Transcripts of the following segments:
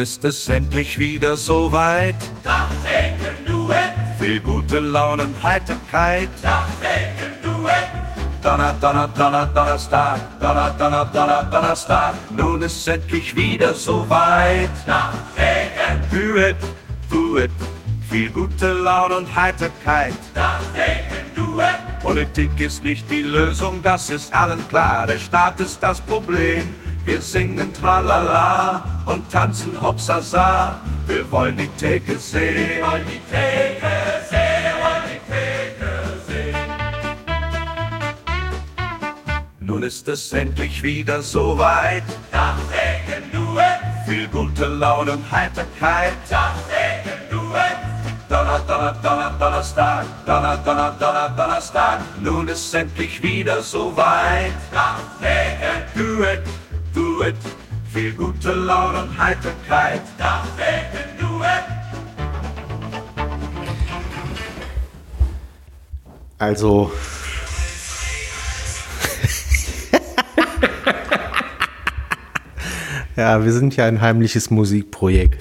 ist es endlich wieder soweit. Dachdecken-Duett, Viel gute Laune und Heiterkeit. Dachdecken-Duett, Donnerstag. Nun ist endlich wieder soweit. Dachdecken, Duett. Viel gute Laune und Heiterkeit. Dachdecken-Duett, Politik ist nicht die Lösung, das ist allen klar. Der Staat ist das Problem. Wir singen Tralala und tanzen Hopsasa. Wir wollen die Theke sehen. wollen die Theke sehen, wollen die Theke sehen. Nun ist es endlich wieder soweit. Dachdecken-Duett, Viel gute Laune und Heiterkeit. Dachdecken-Duett, Donnerstag. Nun ist endlich wieder soweit. Dachdecken, Duett. Viel gute Laune und Heiterkeit. Dachdecken-Duett. Also. Ja, wir sind ja ein heimliches Musikprojekt.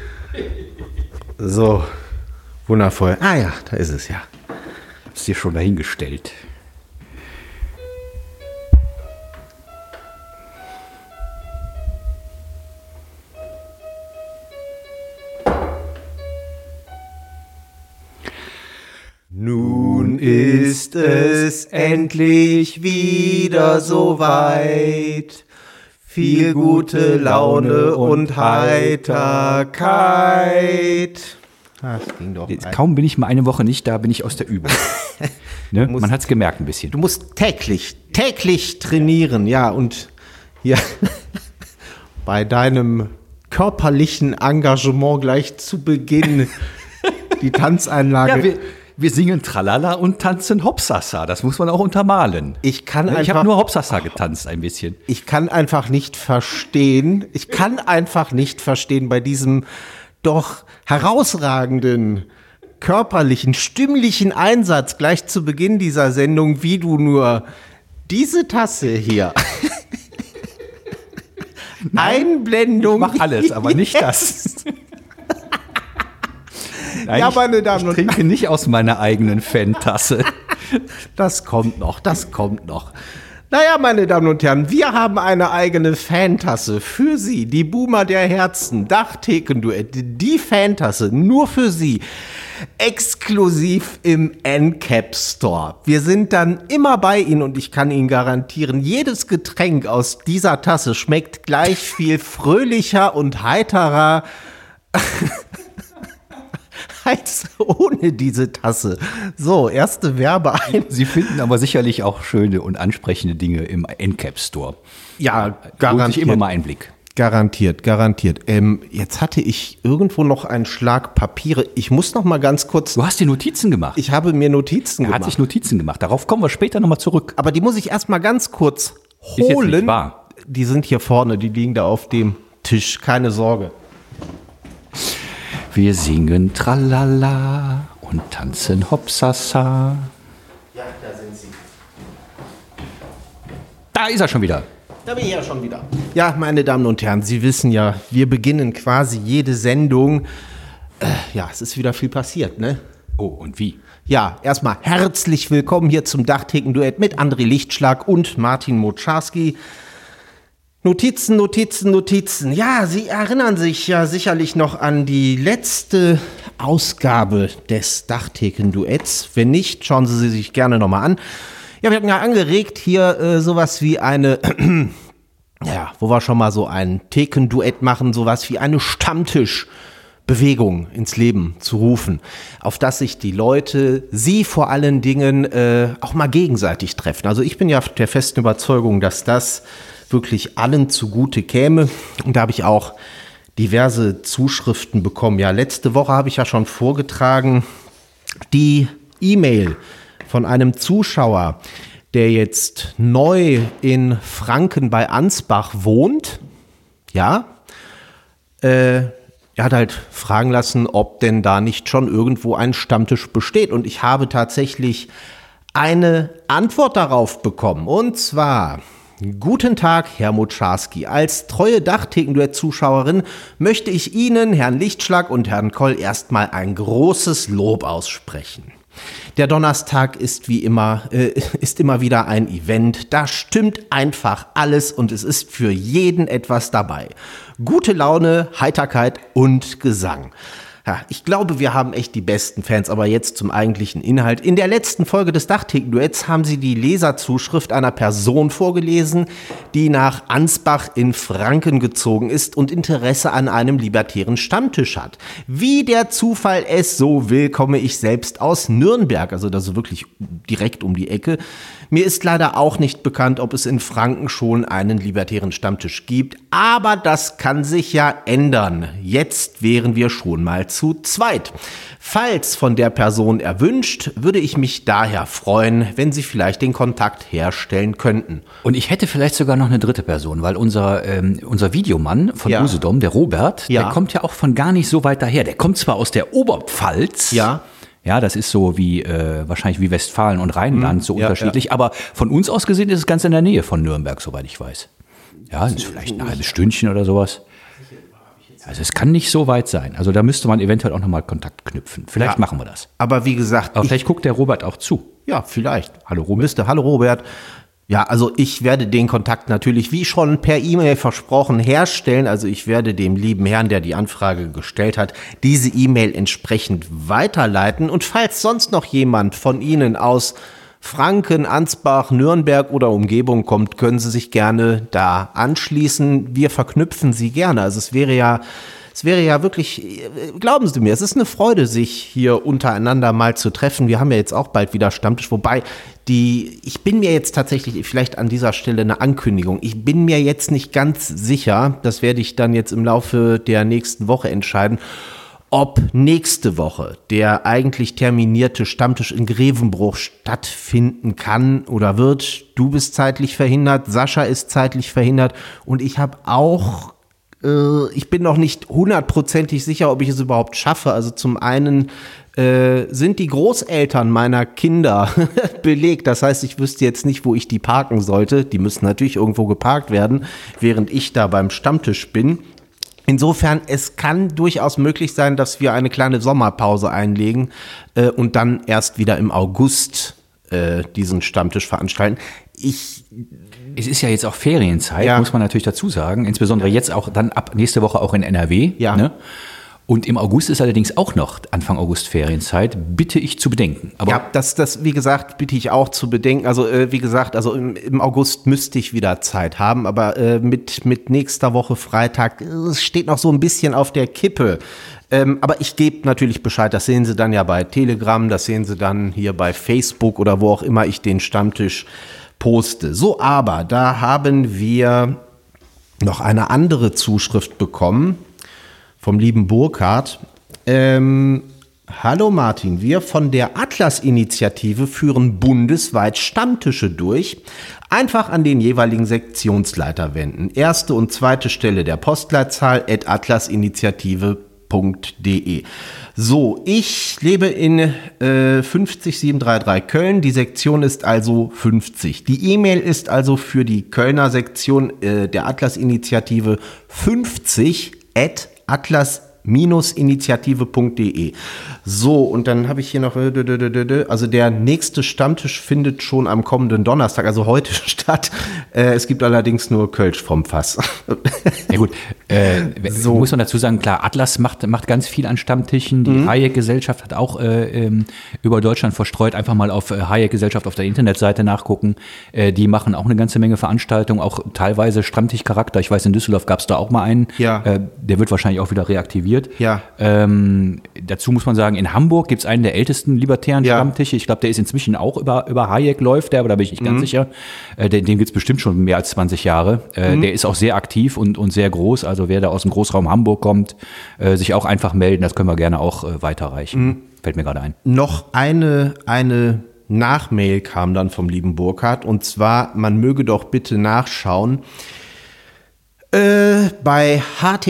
So, wundervoll. Ah ja, da ist es ja. Ist dir schon dahingestellt. Nun ist es endlich wieder soweit. Viel gute Laune und Heiterkeit. Das ging doch. Kaum bin ich mal eine Woche nicht da, bin ich aus der Übung. Ne? Man hat es gemerkt ein bisschen. Du musst täglich trainieren, ja, und hier bei deinem körperlichen Engagement gleich zu Beginn die Tanzeinlage. Ja, wir singen Tralala und tanzen Hopsasa. Das muss man auch untermalen. Ich habe nur Hopsasa getanzt ein bisschen. Ich kann einfach nicht verstehen bei diesem doch herausragenden körperlichen, stimmlichen Einsatz gleich zu Beginn dieser Sendung, wie du nur diese Tasse hier Einblendung. Ich mach alles, aber nicht das. Nein, Ja, meine Damen ich trinke nicht aus meiner eigenen Fan-Tasse. Das kommt noch. Naja, meine Damen und Herren, wir haben eine eigene Fantasse für Sie, die Boomer der Herzen, Dachtheken-Duett, die Fantasse, nur für Sie, exklusiv im NCAP Store. Wir sind dann immer bei Ihnen und ich kann Ihnen garantieren, jedes Getränk aus dieser Tasse schmeckt gleich viel fröhlicher und heiterer als ohne diese Tasse. So, erste Werbeeinblendung. Sie finden aber sicherlich auch schöne und ansprechende Dinge im NCAP Store. Ja, Lohnt garantiert. sich immer mal ein Blick. Garantiert. Jetzt hatte ich irgendwo noch einen Schlag Papiere. Ich muss noch mal ganz kurz. Du hast dir Notizen gemacht. Ich habe mir Notizen Er hat gemacht. sich Notizen gemacht. Darauf kommen wir später nochmal zurück. Aber die muss ich erst mal ganz kurz Ist jetzt holen. nicht wahr. Die sind hier vorne, die liegen da auf dem Tisch. Keine Sorge. Wir singen Tralala und tanzen Hopsasa. Ja, da sind sie. Da ist er schon wieder. Da bin ich ja schon wieder. Ja, meine Damen und Herren, Sie wissen ja, wir beginnen quasi jede Sendung. Es ist wieder viel passiert, ne? Oh, und wie? Ja, erstmal herzlich willkommen hier zum Dachtheken-Duett mit André Lichtschlag und Martin Moczarski. Notizen. Ja, Sie erinnern sich ja sicherlich noch an die letzte Ausgabe des Dachtheken-Duetts. Wenn nicht, schauen Sie sich gerne nochmal an. Ja, wir hatten ja angeregt, hier sowas wie eine, wo wir schon mal so ein Theken-Duett machen, sowas wie eine Stammtischbewegung ins Leben zu rufen, auf das sich die Leute, Sie vor allen Dingen, auch mal gegenseitig treffen. Also ich bin ja der festen Überzeugung, dass das wirklich allen zugute käme. Und da habe ich auch diverse Zuschriften bekommen. Ja, letzte Woche habe ich ja schon vorgetragen, die E-Mail von einem Zuschauer, der jetzt neu in Franken bei Ansbach wohnt. Ja, er hat halt fragen lassen, ob denn da nicht schon irgendwo ein Stammtisch besteht. Und ich habe tatsächlich eine Antwort darauf bekommen. Und zwar Guten Tag, Herr Moczarski. Als treue Dachtheken-Duett-Zuschauerin möchte ich Ihnen, Herrn Lichtschlag und Herrn Koll, erstmal ein großes Lob aussprechen. Der Donnerstag ist wie immer, immer wieder ein Event. Da stimmt einfach alles und es ist für jeden etwas dabei. Gute Laune, Heiterkeit und Gesang. Ja, ich glaube, wir haben echt die besten Fans, aber jetzt zum eigentlichen Inhalt. In der letzten Folge des Dachtheken-Duetts haben Sie die Leserzuschrift einer Person vorgelesen, die nach Ansbach in Franken gezogen ist und Interesse an einem libertären Stammtisch hat. Wie der Zufall es so will, komme ich selbst aus Nürnberg, also das ist wirklich direkt um die Ecke. Mir ist leider auch nicht bekannt, ob es in Franken schon einen libertären Stammtisch gibt, aber das kann sich ja ändern. Jetzt wären wir schon mal zu zweit. Falls von der Person erwünscht, würde ich mich daher freuen, wenn Sie vielleicht den Kontakt herstellen könnten. Und ich hätte vielleicht sogar noch eine dritte Person, weil unser Videomann von Usedom, der Robert, der kommt ja auch von gar nicht so weit daher. Der kommt zwar aus der Oberpfalz. Ja. Ja, das ist so wie wahrscheinlich wie Westfalen und Rheinland, so unterschiedlich. Aber von uns aus gesehen ist es ganz in der Nähe von Nürnberg, soweit ich weiß. Ja, das ist vielleicht ein halbes Stündchen oder sowas. Also es kann nicht so weit sein. Also da müsste man eventuell auch nochmal Kontakt knüpfen. Vielleicht machen wir das. Aber wie gesagt... Aber vielleicht guckt der Robert auch zu. Ja, vielleicht. Hallo Robert. Hallo Robert. Ja, also ich werde den Kontakt natürlich, wie schon per E-Mail versprochen, herstellen. Also ich werde dem lieben Herrn, der die Anfrage gestellt hat, diese E-Mail entsprechend weiterleiten. Und falls sonst noch jemand von Ihnen aus Franken, Ansbach, Nürnberg oder Umgebung kommt, können Sie sich gerne da anschließen. Wir verknüpfen Sie gerne. Also es wäre ja wirklich, glauben Sie mir, es ist eine Freude, sich hier untereinander mal zu treffen. Wir haben ja jetzt auch bald wieder Stammtisch, wobei ich bin mir jetzt tatsächlich, vielleicht an dieser Stelle eine Ankündigung, ich bin mir jetzt nicht ganz sicher, das werde ich dann jetzt im Laufe der nächsten Woche entscheiden, ob nächste Woche der eigentlich terminierte Stammtisch in Grevenbruch stattfinden kann oder wird. Du bist zeitlich verhindert, Sascha ist zeitlich verhindert und ich habe auch ich bin noch nicht 100%ig sicher, ob ich es überhaupt schaffe. Also zum einen sind die Großeltern meiner Kinder belegt. Das heißt, ich wüsste jetzt nicht, wo ich die parken sollte. Die müssen natürlich irgendwo geparkt werden, während ich da beim Stammtisch bin. Insofern, es kann durchaus möglich sein, dass wir eine kleine Sommerpause einlegen und dann erst wieder im August diesen Stammtisch veranstalten. Es ist ja jetzt auch Ferienzeit, muss man natürlich dazu sagen. Insbesondere jetzt auch dann ab nächste Woche auch in NRW. Ja. Ne? Und im August ist allerdings auch noch Anfang August Ferienzeit. Bitte ich zu bedenken. Aber ja, das wie gesagt, bitte ich auch zu bedenken. Also wie gesagt, also im August müsste ich wieder Zeit haben. Aber mit nächster Woche Freitag, es steht noch so ein bisschen auf der Kippe. Aber ich gebe natürlich Bescheid, das sehen Sie dann ja bei Telegram, das sehen Sie dann hier bei Facebook oder wo auch immer ich den Stammtisch poste. So, aber da haben wir noch eine andere Zuschrift bekommen vom lieben Burkhard. Hallo Martin, wir von der Atlas-Initiative führen bundesweit Stammtische durch. Einfach an den jeweiligen Sektionsleiter wenden. Erste und zweite Stelle der Postleitzahl @atlasinitiative.de. So, ich lebe in 50733 Köln. Die Sektion ist also 50. Die E-Mail ist also für die Kölner Sektion der Atlas-Initiative 50@atlas-initiative.de. So, und dann habe ich hier noch, also der nächste Stammtisch findet schon am kommenden Donnerstag, also heute statt. Es gibt allerdings nur Kölsch vom Fass. Ja gut, so muss man dazu sagen, klar, Atlas macht ganz viel an Stammtischen. Die Hayek-Gesellschaft hat auch über Deutschland verstreut. Einfach mal auf Hayek-Gesellschaft auf der Internetseite nachgucken. Die machen auch eine ganze Menge Veranstaltungen, auch teilweise Stammtischcharakter. Ich weiß, in Düsseldorf gab es da auch mal einen. Ja. Der wird wahrscheinlich auch wieder reaktiviert. Ja. Dazu muss man sagen, in Hamburg gibt es einen der ältesten libertären Stammtische. Ich glaube, der ist inzwischen auch über Hayek läuft der, aber da bin ich nicht ganz sicher. Den gibt es bestimmt schon mehr als 20 Jahre. Der ist auch sehr aktiv und sehr groß. Also wer da aus dem Großraum Hamburg kommt, sich auch einfach melden. Das können wir gerne auch weiterreichen. Fällt mir gerade ein. Noch eine Nachmail kam dann vom lieben Burkhard. Und zwar, man möge doch bitte nachschauen, Bei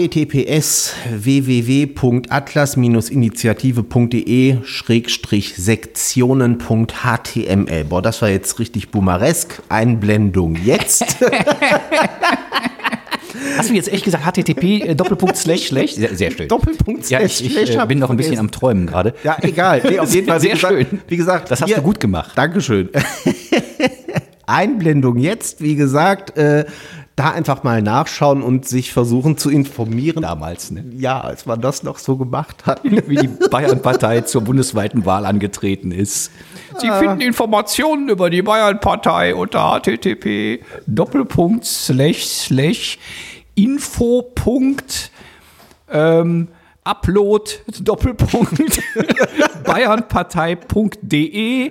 https://www.atlas-initiative.de/sektionen.html. Boah, das war jetzt richtig boomeresk. Einblendung jetzt. Hast du jetzt echt gesagt http Sehr schön. Doppelpunkt ja, ich bin noch ein bisschen am Träumen gerade. Ja, egal. Nee, auf jeden Fall. Sehr schön. Wie gesagt, das hast du gut gemacht. Dankeschön. Einblendung jetzt, wie gesagt, da einfach mal nachschauen und sich versuchen zu informieren. Damals, ne? Ja, als man das noch so gemacht hat. Wie die Bayern-Partei zur bundesweiten Wahl angetreten ist. Sie finden Informationen über die Bayern-Partei unter http://info. Upload bayernpartei.de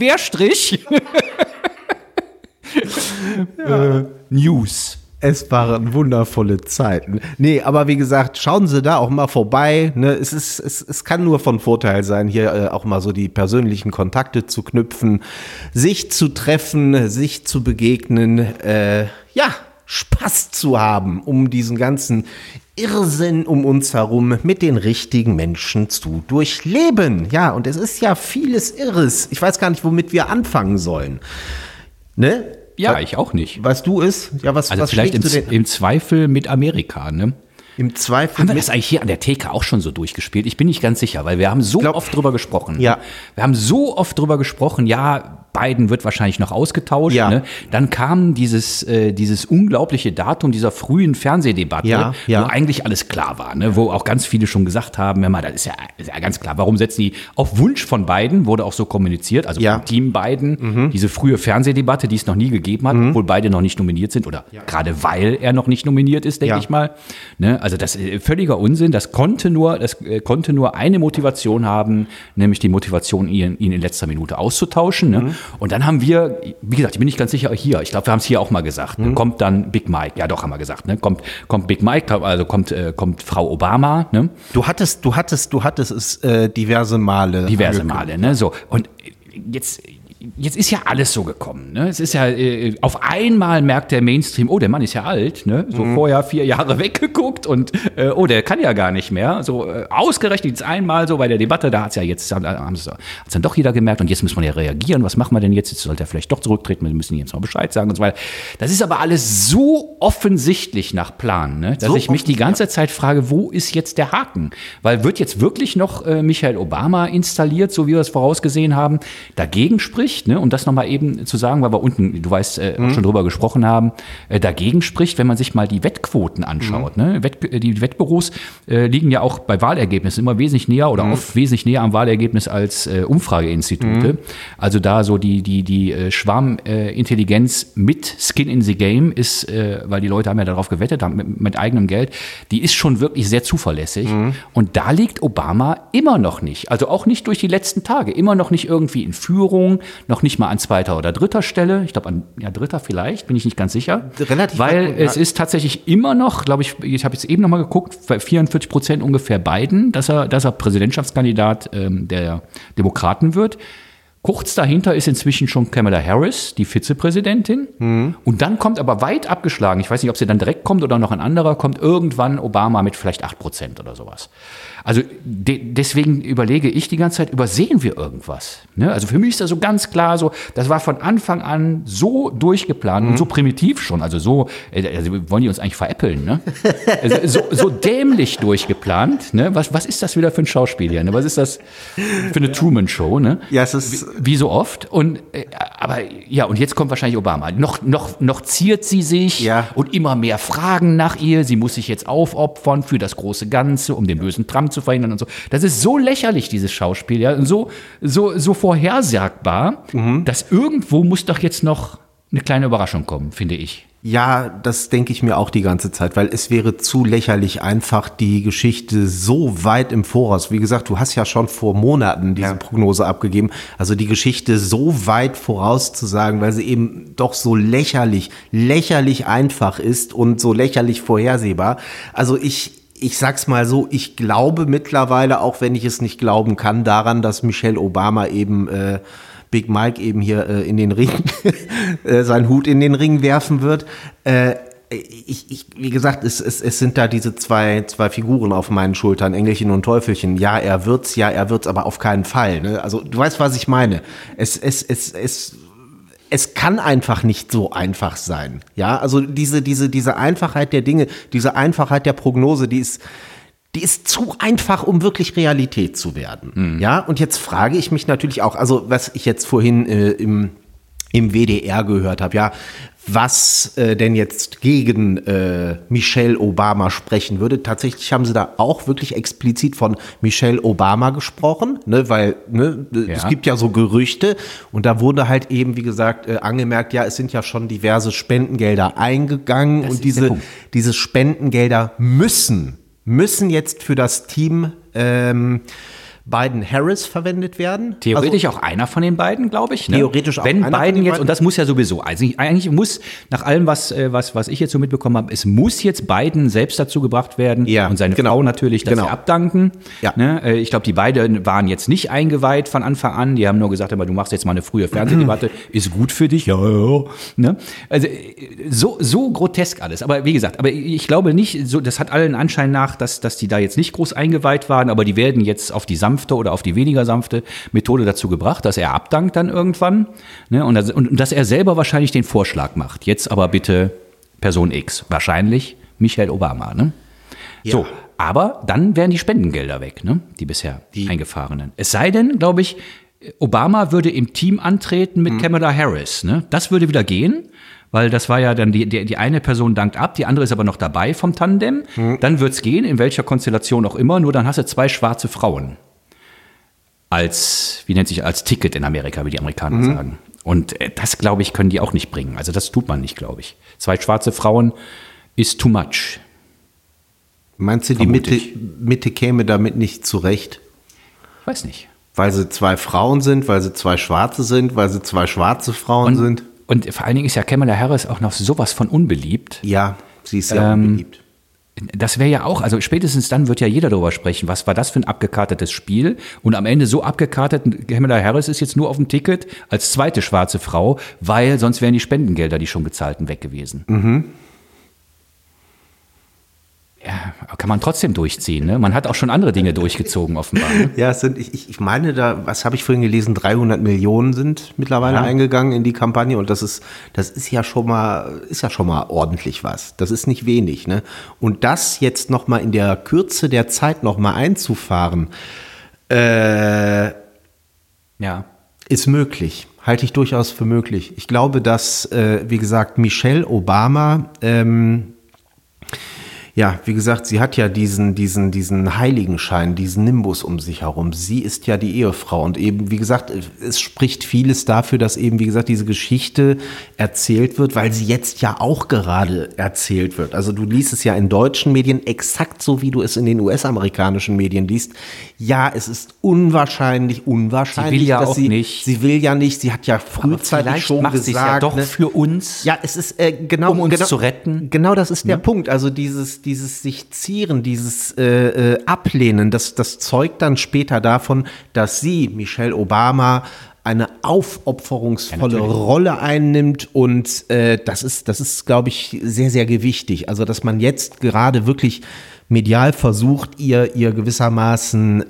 News. Es waren wundervolle Zeiten. Nee, aber wie gesagt, schauen Sie da auch mal vorbei. Ne? Es kann nur von Vorteil sein, hier auch mal so die persönlichen Kontakte zu knüpfen, sich zu treffen, sich zu begegnen, Spaß zu haben, um diesen ganzen Irrsinn um uns herum mit den richtigen Menschen zu durchleben. Ja, und es ist ja vieles Irres. Ich weiß gar nicht, womit wir anfangen sollen. Ne? Ja, ich auch nicht. Weißt du es? Ja, was vielleicht im Zweifel mit Amerika, ne? Im Zweifel. Haben wir das eigentlich hier an der Theke auch schon so durchgespielt? Ich bin nicht ganz sicher, weil wir haben oft drüber gesprochen. Ja. Wir haben so oft drüber gesprochen, ja, Biden wird wahrscheinlich noch ausgetauscht. Ja. Ne? Dann kam dieses unglaubliche Datum dieser frühen Fernsehdebatte, wo eigentlich alles klar war, ne? Wo auch ganz viele schon gesagt haben, das ist ja ganz klar, warum setzen die auf Wunsch von Biden, wurde auch so kommuniziert, also vom Team Biden, diese frühe Fernsehdebatte, die es noch nie gegeben hat, obwohl beide noch nicht nominiert sind oder gerade weil er noch nicht nominiert ist, denke ich mal. Ne? Also das ist völliger Unsinn, das konnte nur eine Motivation haben, nämlich die Motivation, ihn in letzter Minute auszutauschen. Ne? Und dann haben wir, wie gesagt, ich bin nicht ganz sicher hier, ich glaube, wir haben es hier auch mal gesagt, ne? Kommt dann Big Mike, ja doch, haben wir gesagt, ne? Kommt Big Mike, also kommt Frau Obama, ne? Du hattest es diverse Male. Diverse Male, ne? So, und jetzt ist ja alles so gekommen, ne? Es ist ja, auf einmal merkt der Mainstream, oh, der Mann ist ja alt, ne? So vorher 4 Jahre weggeguckt und, der kann ja gar nicht mehr. So, ausgerechnet jetzt einmal so bei der Debatte, da hat's dann doch jeder gemerkt und jetzt muss man ja reagieren. Was machen wir denn jetzt? Jetzt sollte er vielleicht doch zurücktreten, wir müssen jetzt mal Bescheid sagen und so weiter. Das ist aber alles so offensichtlich nach Plan, ne? Dass ich mich die ganze Zeit frage, wo ist jetzt der Haken? Weil wird jetzt wirklich noch Michael Obama installiert, so wie wir es vorausgesehen haben, dagegen spricht? Ne, um das nochmal eben zu sagen, weil wir unten, du weißt, auch schon drüber gesprochen haben, dagegen spricht, wenn man sich mal die Wettquoten anschaut. Ne? Die Wettbüros liegen ja auch bei Wahlergebnissen immer wesentlich näher oder oft wesentlich näher am Wahlergebnis als Umfrageinstitute. Also da so die Schwarmintelligenz mit Skin in the Game ist, weil die Leute haben ja darauf gewettet, haben mit eigenem Geld, die ist schon wirklich sehr zuverlässig. Und da liegt Obama immer noch nicht, also auch nicht durch die letzten Tage, immer noch nicht irgendwie in Führung, noch nicht mal an 2. oder 3. Stelle. Ich glaube, an 3. vielleicht, bin ich nicht ganz sicher. Relativ. Weil es ist tatsächlich immer noch, glaube ich habe jetzt eben noch mal geguckt, bei 44% ungefähr Biden, dass er Präsidentschaftskandidat der Demokraten wird. Kurz dahinter ist inzwischen schon Kamala Harris, die Vizepräsidentin. Und dann kommt aber weit abgeschlagen, ich weiß nicht, ob sie dann direkt kommt oder noch ein anderer, kommt irgendwann Obama mit vielleicht 8% oder sowas. Also deswegen überlege ich die ganze Zeit, übersehen wir irgendwas? Ne? Also für mich ist das so ganz klar so, das war von Anfang an so durchgeplant und so primitiv schon, also so, wollen die uns eigentlich veräppeln, ne? Also so dämlich durchgeplant, ne? Was ist das wieder für ein Schauspiel hier, ne? Was ist das für eine Truman-Show, ne? Ja, es ist wie so oft. Und aber ja, und jetzt kommt wahrscheinlich Obama. Noch ziert sie sich und immer mehr Fragen nach ihr. Sie muss sich jetzt aufopfern für das große Ganze, um den bösen Trump zu verhindern und so. Das ist so lächerlich, dieses Schauspiel, ja, und so vorhersagbar, dass irgendwo muss doch jetzt noch eine kleine Überraschung kommen, finde ich. Ja, das denke ich mir auch die ganze Zeit, weil es wäre zu lächerlich, einfach die Geschichte so weit im Voraus. Wie gesagt, du hast ja schon vor Monaten diese Prognose abgegeben. Also die Geschichte so weit vorauszusagen, weil sie eben doch so lächerlich einfach ist und so lächerlich vorhersehbar. Also ich sag's mal so, ich glaube mittlerweile, auch wenn ich es nicht glauben kann, daran, dass Michelle Obama eben Big Mike eben hier in den Ring, seinen Hut in den Ring werfen wird. wie gesagt, es sind da diese zwei Figuren auf meinen Schultern, Engelchen und Teufelchen. Ja, er wird's, aber auf keinen Fall. Ne? Also du weißt, was ich meine. Es kann einfach nicht so einfach sein. Ja, also diese Einfachheit der Dinge, diese Einfachheit der Prognose, die ist zu einfach, um wirklich Realität zu werden. Ja, und jetzt frage ich mich natürlich auch, also was ich jetzt vorhin im WDR gehört habe, ja, was denn jetzt gegen Michelle Obama sprechen würde. Tatsächlich haben sie da auch wirklich explizit von Michelle Obama gesprochen, ne, weil es gibt ja so Gerüchte und da wurde halt eben, wie gesagt, angemerkt, ja, es sind ja schon diverse Spendengelder eingegangen und diese Spendengelder müssen jetzt für das Team Biden-Harris verwendet werden. Theoretisch auch einer von den beiden, glaube ich. Ne? Theoretisch auch wenn einer Biden von den jetzt, beiden. und das muss ja sowieso, also eigentlich muss, nach allem, was ich jetzt so mitbekommen habe, es muss jetzt Biden selbst dazu gebracht werden und seine Frau natürlich, dass sie abdanken. Ja. Ne? Ich glaube, die beiden waren jetzt nicht eingeweiht von Anfang an. Die haben nur gesagt, aber du machst jetzt mal eine frühe Fernsehdebatte, ist gut für dich. Ja. Ne? Also so grotesk alles. Aber wie gesagt, ich glaube nicht, so, das hat allen Anschein nach, dass die da jetzt nicht groß eingeweiht waren, aber die werden jetzt auf die sanfte oder auf die weniger sanfte Methode dazu gebracht, dass er abdankt dann irgendwann, ne? Und dass er selber wahrscheinlich den Vorschlag macht. Jetzt aber bitte Person X, wahrscheinlich Michelle Obama. Ne? Ja. So, aber dann wären die Spendengelder weg, ne? Die bisher eingefahrenen. Es sei denn, glaube ich, Obama würde im Team antreten mit Kamala Harris. Ne? Das würde wieder gehen. Weil das war ja dann die eine Person dankt ab, die andere ist aber noch dabei vom Tandem. Dann wird's gehen, in welcher Konstellation auch immer, nur dann hast du 2 schwarze Frauen. Als Ticket in Amerika, wie die Amerikaner sagen. Und das, glaube ich, können die auch nicht bringen. Also das tut man nicht, glaube ich. 2 schwarze Frauen ist too much. Meinst du, die Mitte käme damit nicht zurecht? Ich weiß nicht. Weil sie 2 Frauen sind, weil sie 2 Schwarze sind, weil sie 2 schwarze Frauen sind? Und vor allen Dingen ist ja Kamala Harris auch noch sowas von unbeliebt. Ja, sie ist ja unbeliebt. Das wäre ja auch, also spätestens dann wird ja jeder darüber sprechen, was war das für ein abgekartetes Spiel und am Ende so abgekartet, Kamala Harris ist jetzt nur auf dem Ticket als zweite schwarze Frau, weil sonst wären die Spendengelder, die schon gezahlten, weg gewesen. Ja, kann man trotzdem durchziehen, ne? Man hat auch schon andere Dinge durchgezogen, offenbar. Ne? Ja, ich meine da, was habe ich vorhin gelesen, 300 Millionen sind mittlerweile eingegangen in die Kampagne und das ist ja schon mal ordentlich was. Das ist nicht wenig, ne? Und das jetzt nochmal in der Kürze der Zeit nochmal einzufahren, ist möglich. Halte ich durchaus für möglich. Ich glaube, dass, wie gesagt, Michelle Obama, ja, wie gesagt, sie hat ja diesen Heiligenschein, diesen Nimbus um sich herum. Sie ist ja die Ehefrau und eben, wie gesagt, es spricht vieles dafür, dass eben, wie gesagt, diese Geschichte erzählt wird, weil sie jetzt ja auch gerade erzählt wird. Also du liest es ja in deutschen Medien exakt so, wie du es in den US-amerikanischen Medien liest. Ja, es ist unwahrscheinlich. Sie will ja auch nicht. Sie will ja nicht. Sie hat ja frühzeitig schon macht gesagt. Ja doch für uns. Ja, es ist genau, um uns zu retten. Genau, das ist der Punkt. Also dieses sich zieren, dieses Ablehnen, das zeugt dann später davon, dass sie, Michelle Obama, eine aufopferungsvolle Rolle einnimmt und das ist, glaube ich, sehr, sehr gewichtig. Also, dass man jetzt gerade wirklich medial versucht, ihr gewissermaßen,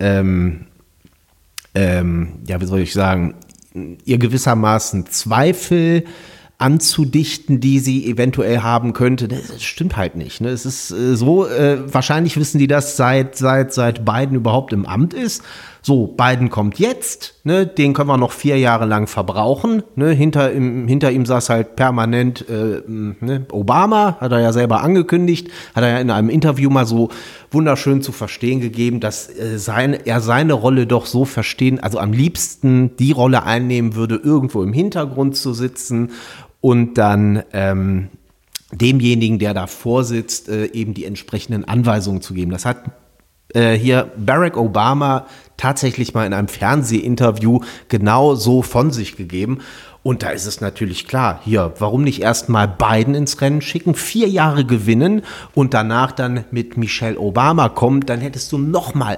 wie soll ich sagen, ihr gewissermaßen Zweifel anzudichten, die sie eventuell haben könnte, das stimmt halt nicht. Ne? Es ist so, wahrscheinlich wissen die das seit Biden überhaupt im Amt ist. So, Biden kommt jetzt, ne? Den können wir noch 4 Jahre lang verbrauchen. Ne? Hinter ihm saß halt permanent Obama, hat er ja selber angekündigt, hat er ja in einem Interview mal so wunderschön zu verstehen gegeben, dass er seine Rolle doch so verstehen, also am liebsten die Rolle einnehmen würde, irgendwo im Hintergrund zu sitzen und dann demjenigen, der davor sitzt, eben die entsprechenden Anweisungen zu geben. Das hat hier Barack Obama tatsächlich mal in einem Fernsehinterview genau so von sich gegeben. Und da ist es natürlich klar, hier, warum nicht erst mal Biden ins Rennen schicken, 4 Jahre gewinnen und danach dann mit Michelle Obama kommen, dann hättest du noch mal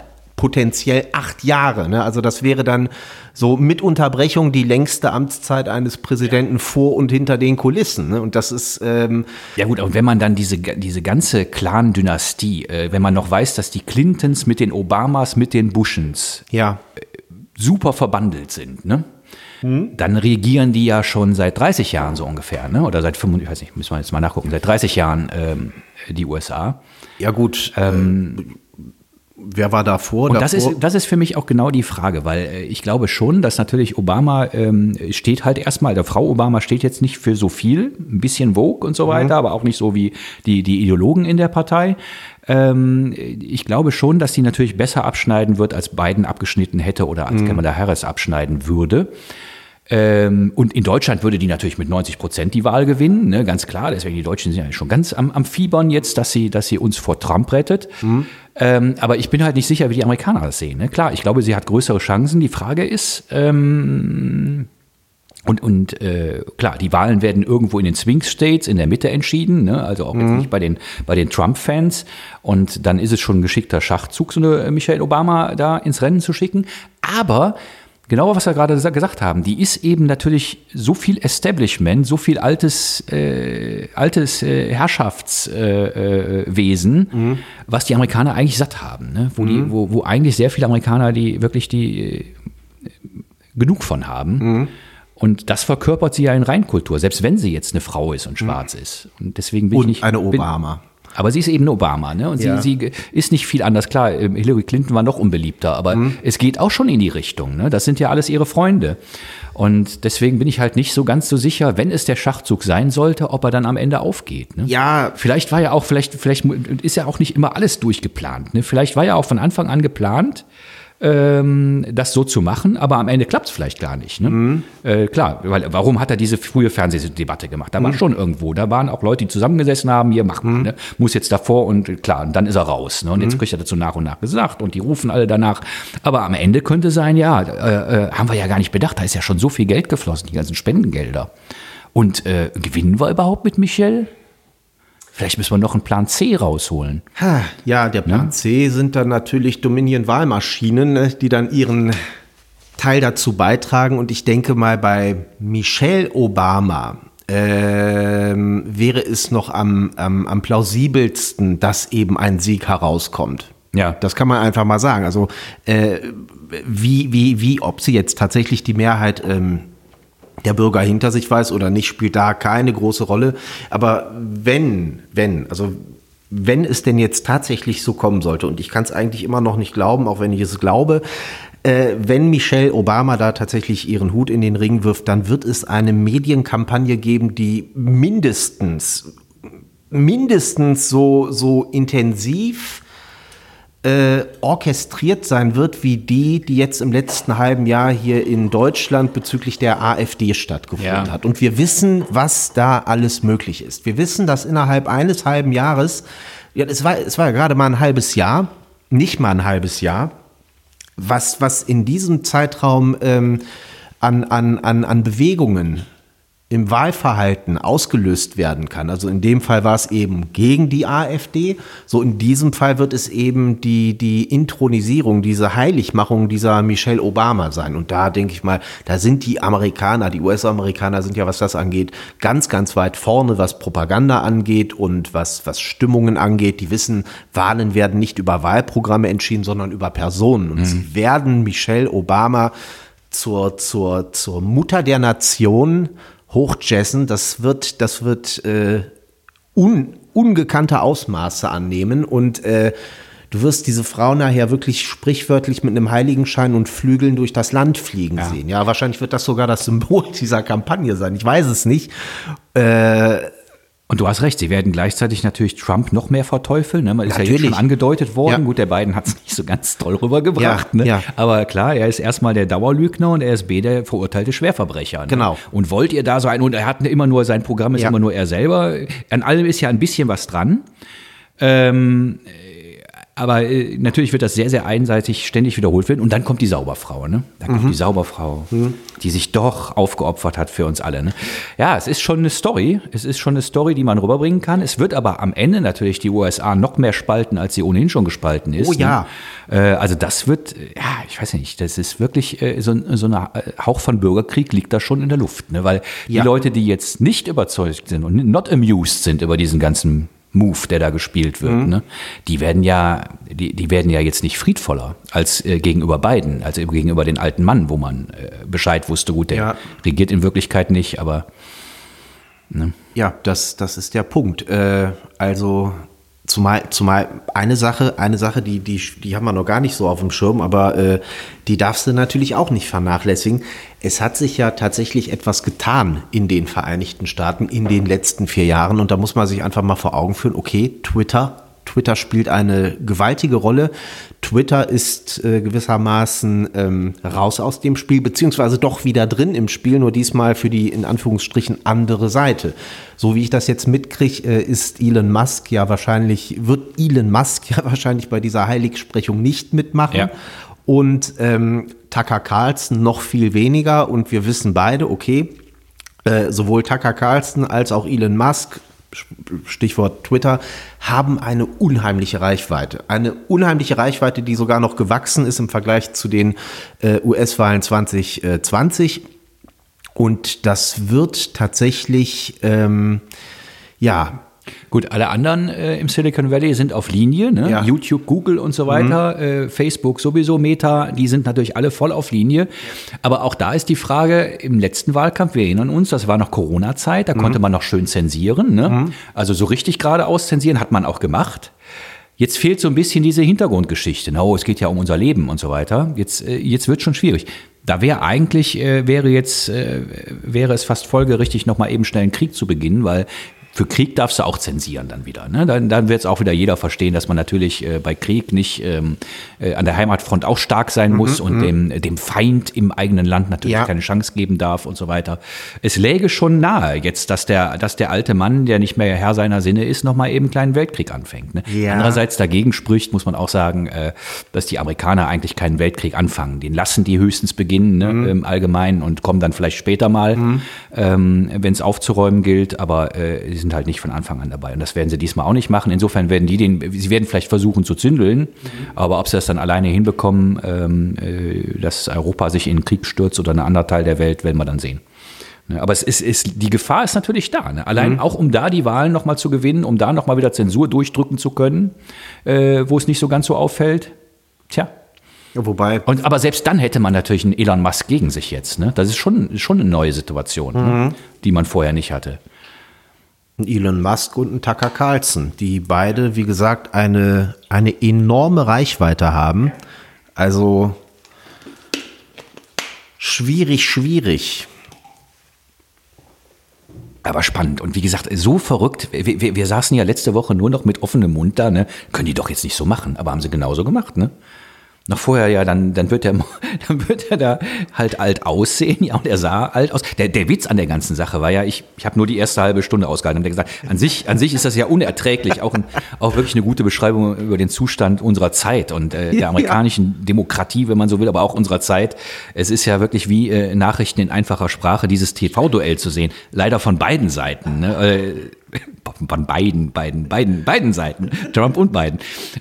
potenziell 8 Jahre. Ne? Also das wäre dann so mit Unterbrechung die längste Amtszeit eines Präsidenten vor und hinter den Kulissen. Ne? Und das ist ja gut, und wenn man dann diese ganze Clan-Dynastie, wenn man noch weiß, dass die Clintons mit den Obamas, mit den Bushens super verbandelt sind, ne? Dann regieren die ja schon seit 30 Jahren so ungefähr, ne? Oder seit 5, ich weiß nicht, müssen wir jetzt mal nachgucken, seit 30 Jahren die USA. Ja gut, wer war davor? Und das ist für mich auch genau die Frage, weil ich glaube schon, dass natürlich Obama steht halt erstmal, der Frau Obama steht jetzt nicht für so viel, ein bisschen Vogue und so weiter, aber auch nicht so wie die Ideologen in der Partei. Ich glaube schon, dass sie natürlich besser abschneiden wird, als Biden abgeschnitten hätte oder als Kamala Harris abschneiden würde. Und in Deutschland würde die natürlich mit 90% die Wahl gewinnen, ne, ganz klar. Deswegen die Deutschen sind ja schon ganz am Fiebern jetzt, dass sie uns vor Trump rettet. Aber ich bin halt nicht sicher, wie die Amerikaner das sehen. Ne? Klar, ich glaube, sie hat größere Chancen. Die Frage ist, klar, die Wahlen werden irgendwo in den Swing States in der Mitte entschieden, ne? Also auch jetzt nicht bei den Trump-Fans. Und dann ist es schon ein geschickter Schachzug, so eine Michelle Obama da ins Rennen zu schicken. Aber genau, was wir gerade gesagt haben, die ist eben natürlich so viel Establishment, so viel altes Herrschaftswesen, was die Amerikaner eigentlich satt haben, ne? Wo eigentlich sehr viele Amerikaner die wirklich genug von haben. Und das verkörpert sie ja in Reinkultur, selbst wenn sie jetzt eine Frau ist und schwarz ist. Und deswegen bin ich nicht eine Obama. Aber sie ist eben eine Obama, ne? Und sie ist nicht viel anders. Klar, Hillary Clinton war noch unbeliebter, aber es geht auch schon in die Richtung, ne? Das sind ja alles ihre Freunde. Und deswegen bin ich halt nicht so ganz so sicher, wenn es der Schachzug sein sollte, ob er dann am Ende aufgeht, ne? Ja. Vielleicht ist ja auch nicht immer alles durchgeplant, ne? Vielleicht war ja auch von Anfang an geplant, das so zu machen, aber am Ende klappt es vielleicht gar nicht. Ne? Klar, weil warum hat er diese frühe Fernsehdebatte gemacht? Da war schon irgendwo, da waren auch Leute, die zusammengesessen haben, hier, mach mal, ne? Muss jetzt davor und klar, und dann ist er raus. Ne? Und jetzt kriegt er dazu nach und nach gesagt und die rufen alle danach. Aber am Ende könnte sein, haben wir ja gar nicht bedacht, da ist ja schon so viel Geld geflossen, die ganzen Spendengelder. Und gewinnen wir überhaupt mit Michelle? Vielleicht müssen wir noch einen Plan C rausholen. Ja, der Plan C sind dann natürlich Dominion-Wahlmaschinen, die dann ihren Teil dazu beitragen. Und ich denke mal, bei Michelle Obama wäre es noch am plausibelsten, dass eben ein Sieg herauskommt. Ja, das kann man einfach mal sagen. Also ob sie jetzt tatsächlich die Mehrheit der Bürger hinter sich weiß oder nicht, spielt da keine große Rolle. Aber wenn es denn jetzt tatsächlich so kommen sollte, und ich kann es eigentlich immer noch nicht glauben, auch wenn ich es glaube, wenn Michelle Obama da tatsächlich ihren Hut in den Ring wirft, dann wird es eine Medienkampagne geben, die mindestens so intensiv orchestriert sein wird, wie die jetzt im letzten halben Jahr hier in Deutschland bezüglich der AfD stattgefunden hat. Und wir wissen, was da alles möglich ist. Wir wissen, dass innerhalb eines halben Jahres, es war ja gerade mal ein halbes Jahr, nicht mal ein halbes Jahr, was in diesem Zeitraum an Bewegungen im Wahlverhalten ausgelöst werden kann. Also in dem Fall war es eben gegen die AfD. So in diesem Fall wird es eben die Inthronisierung, diese Heiligmachung dieser Michelle Obama sein. Und da denke ich mal, da sind die Amerikaner, die US-Amerikaner sind ja, was das angeht, ganz, ganz weit vorne, was Propaganda angeht und was Stimmungen angeht. Die wissen, Wahlen werden nicht über Wahlprogramme entschieden, sondern über Personen. Und sie werden Michelle Obama zur Mutter der Nation hochjazzen, das wird ungekannte Ausmaße annehmen und du wirst diese Frau nachher wirklich sprichwörtlich mit einem Heiligenschein und Flügeln durch das Land fliegen sehen. Ja, wahrscheinlich wird das sogar das Symbol dieser Kampagne sein. Ich weiß es nicht. Und du hast recht, sie werden gleichzeitig natürlich Trump noch mehr verteufeln. Ne? Man ist ja jetzt schon angedeutet worden. Ja. Gut, der Biden hat es nicht so ganz toll rübergebracht. Ja, ne? Ja. Aber klar, er ist erstmal der Dauerlügner und er ist der verurteilte Schwerverbrecher. Ne? Genau. Und wollt ihr da so und er hat immer nur, sein Programm ist immer nur er selber. An allem ist ja ein bisschen was dran. Aber natürlich wird das sehr, sehr einseitig ständig wiederholt werden. Und dann kommt die Sauberfrau, ne? Dann kommt die Sauberfrau, die sich doch aufgeopfert hat für uns alle, ne? Ja, es ist schon eine Story. Es ist schon eine Story, die man rüberbringen kann. Es wird aber am Ende natürlich die USA noch mehr spalten, als sie ohnehin schon gespalten ist. Oh ja. Ne? Also das wird, ja, ich weiß nicht, das ist wirklich so ein Hauch von Bürgerkrieg liegt da schon in der Luft, ne? Weil die Leute, die jetzt nicht überzeugt sind und not amused sind über diesen ganzen Move, der da gespielt wird, ne? Die werden ja jetzt nicht friedvoller als gegenüber Biden, als gegenüber den alten Mann, wo man Bescheid wusste. Gut, der regiert in Wirklichkeit nicht, aber ne? Ja, das ist der Punkt. Also zumal eine Sache, die haben wir noch gar nicht so auf dem Schirm, aber die darfst du natürlich auch nicht vernachlässigen. Es hat sich ja tatsächlich etwas getan in den Vereinigten Staaten in den letzten 4 Jahren und da muss man sich einfach mal vor Augen führen, okay, Twitter spielt eine gewaltige Rolle. Twitter ist gewissermaßen raus aus dem Spiel, beziehungsweise doch wieder drin im Spiel, nur diesmal für die in Anführungsstrichen andere Seite. So wie ich das jetzt mitkriege, wird Elon Musk ja wahrscheinlich bei dieser Heiligsprechung nicht mitmachen. Ja. Und Tucker Carlson noch viel weniger. Und wir wissen beide, okay, sowohl Tucker Carlson als auch Elon Musk, Stichwort Twitter, haben eine unheimliche Reichweite. Eine unheimliche Reichweite, die sogar noch gewachsen ist im Vergleich zu den US-Wahlen 2020. Und das wird tatsächlich, Gut, alle anderen im Silicon Valley sind auf Linie, ne? Ja. YouTube, Google und so weiter, Facebook sowieso, Meta, die sind natürlich alle voll auf Linie. Aber auch da ist die Frage, im letzten Wahlkampf, wir erinnern uns, das war noch Corona-Zeit, da konnte man noch schön zensieren, ne? Also so richtig geradeaus zensieren hat man auch gemacht. Jetzt fehlt so ein bisschen diese Hintergrundgeschichte. Es geht ja um unser Leben und so weiter. Jetzt wird schon schwierig. Da wäre es fast folgerichtig, noch mal eben schnell einen Krieg zu beginnen, weil für Krieg darfst du auch zensieren dann wieder. Ne? Dann wird es auch wieder jeder verstehen, dass man natürlich bei Krieg nicht an der Heimatfront auch stark sein muss und dem Feind im eigenen Land natürlich keine Chance geben darf und so weiter. Es läge schon nahe jetzt, dass der alte Mann, der nicht mehr Herr seiner Sinne ist, nochmal eben einen kleinen Weltkrieg anfängt. Ne? Ja. Andererseits dagegen spricht, muss man auch sagen, dass die Amerikaner eigentlich keinen Weltkrieg anfangen. Den lassen die höchstens beginnen, ne, im Allgemeinen und kommen dann vielleicht später mal, wenn es aufzuräumen gilt, aber die sind halt nicht von Anfang an dabei. Und das werden sie diesmal auch nicht machen. Insofern werden sie werden vielleicht versuchen zu zündeln, aber ob sie das dann alleine hinbekommen, dass Europa sich in den Krieg stürzt oder ein anderer Teil der Welt, werden wir dann sehen. Aber die Gefahr ist natürlich da. Ne? Allein auch, um da die Wahlen nochmal zu gewinnen, um da nochmal wieder Zensur durchdrücken zu können, wo es nicht so ganz so auffällt. Tja. Ja, aber selbst dann hätte man natürlich einen Elon Musk gegen sich jetzt. Ne? Das ist schon eine neue Situation, ne? Die man vorher nicht hatte. Elon Musk und ein Tucker Carlson, die beide, wie gesagt, eine enorme Reichweite haben. Also schwierig. Aber spannend. Und wie gesagt, so verrückt. Wir saßen ja letzte Woche nur noch mit offenem Mund da. Ne? Können die doch jetzt nicht so machen. Aber haben sie genauso gemacht, ne? Noch vorher, ja, dann wird er da halt alt aussehen, ja, und er sah alt aus. Der Witz an der ganzen Sache war ja, ich habe nur die erste halbe Stunde ausgehalten und der gesagt, an sich ist das ja unerträglich, auch wirklich eine gute Beschreibung über den Zustand unserer Zeit und der amerikanischen Demokratie, wenn man so will, aber auch unserer Zeit. Es ist ja wirklich wie Nachrichten in einfacher Sprache, dieses TV-Duell zu sehen, leider von beiden Seiten, ne? Von beiden Seiten, Trump und Biden.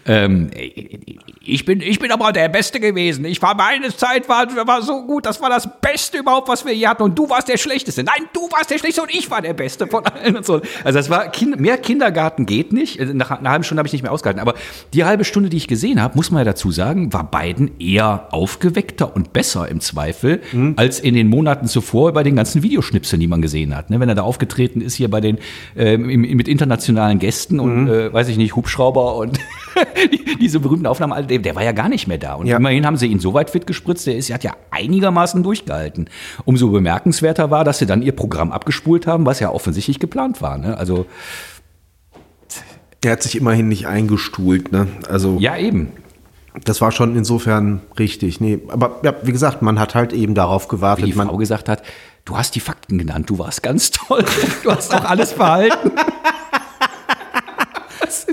Ich bin aber der Beste gewesen. Meine Zeit war so gut, das war das Beste überhaupt, was wir je hatten. Und du warst der Schlechteste. Nein, du warst der Schlechteste und ich war der Beste von allen und so. Also das war mehr Kindergarten geht nicht. Nach einer halben Stunde habe ich nicht mehr ausgehalten. Aber die halbe Stunde, die ich gesehen habe, muss man ja dazu sagen, war Biden eher aufgeweckter und besser im Zweifel als in den Monaten zuvor bei den ganzen Videoschnipseln, die man gesehen hat. Wenn er da aufgetreten ist hier bei den mit internationalen Gästen und weiß ich nicht, Hubschrauber und diese berühmten Aufnahmen, der war ja gar nicht mehr da. Und immerhin haben sie ihn so weit fit gespritzt, er hat ja einigermaßen durchgehalten. Umso bemerkenswerter war, dass sie dann ihr Programm abgespult haben, was ja offensichtlich geplant war. Ne? Also der hat sich immerhin nicht eingestuhlt. Ne? Also ja, eben. Das war schon insofern richtig. Nee, aber ja, wie gesagt, man hat halt eben darauf gewartet. Wie die Frau gesagt hat, du hast die Fakten genannt, du warst ganz toll. Du hast auch alles behalten.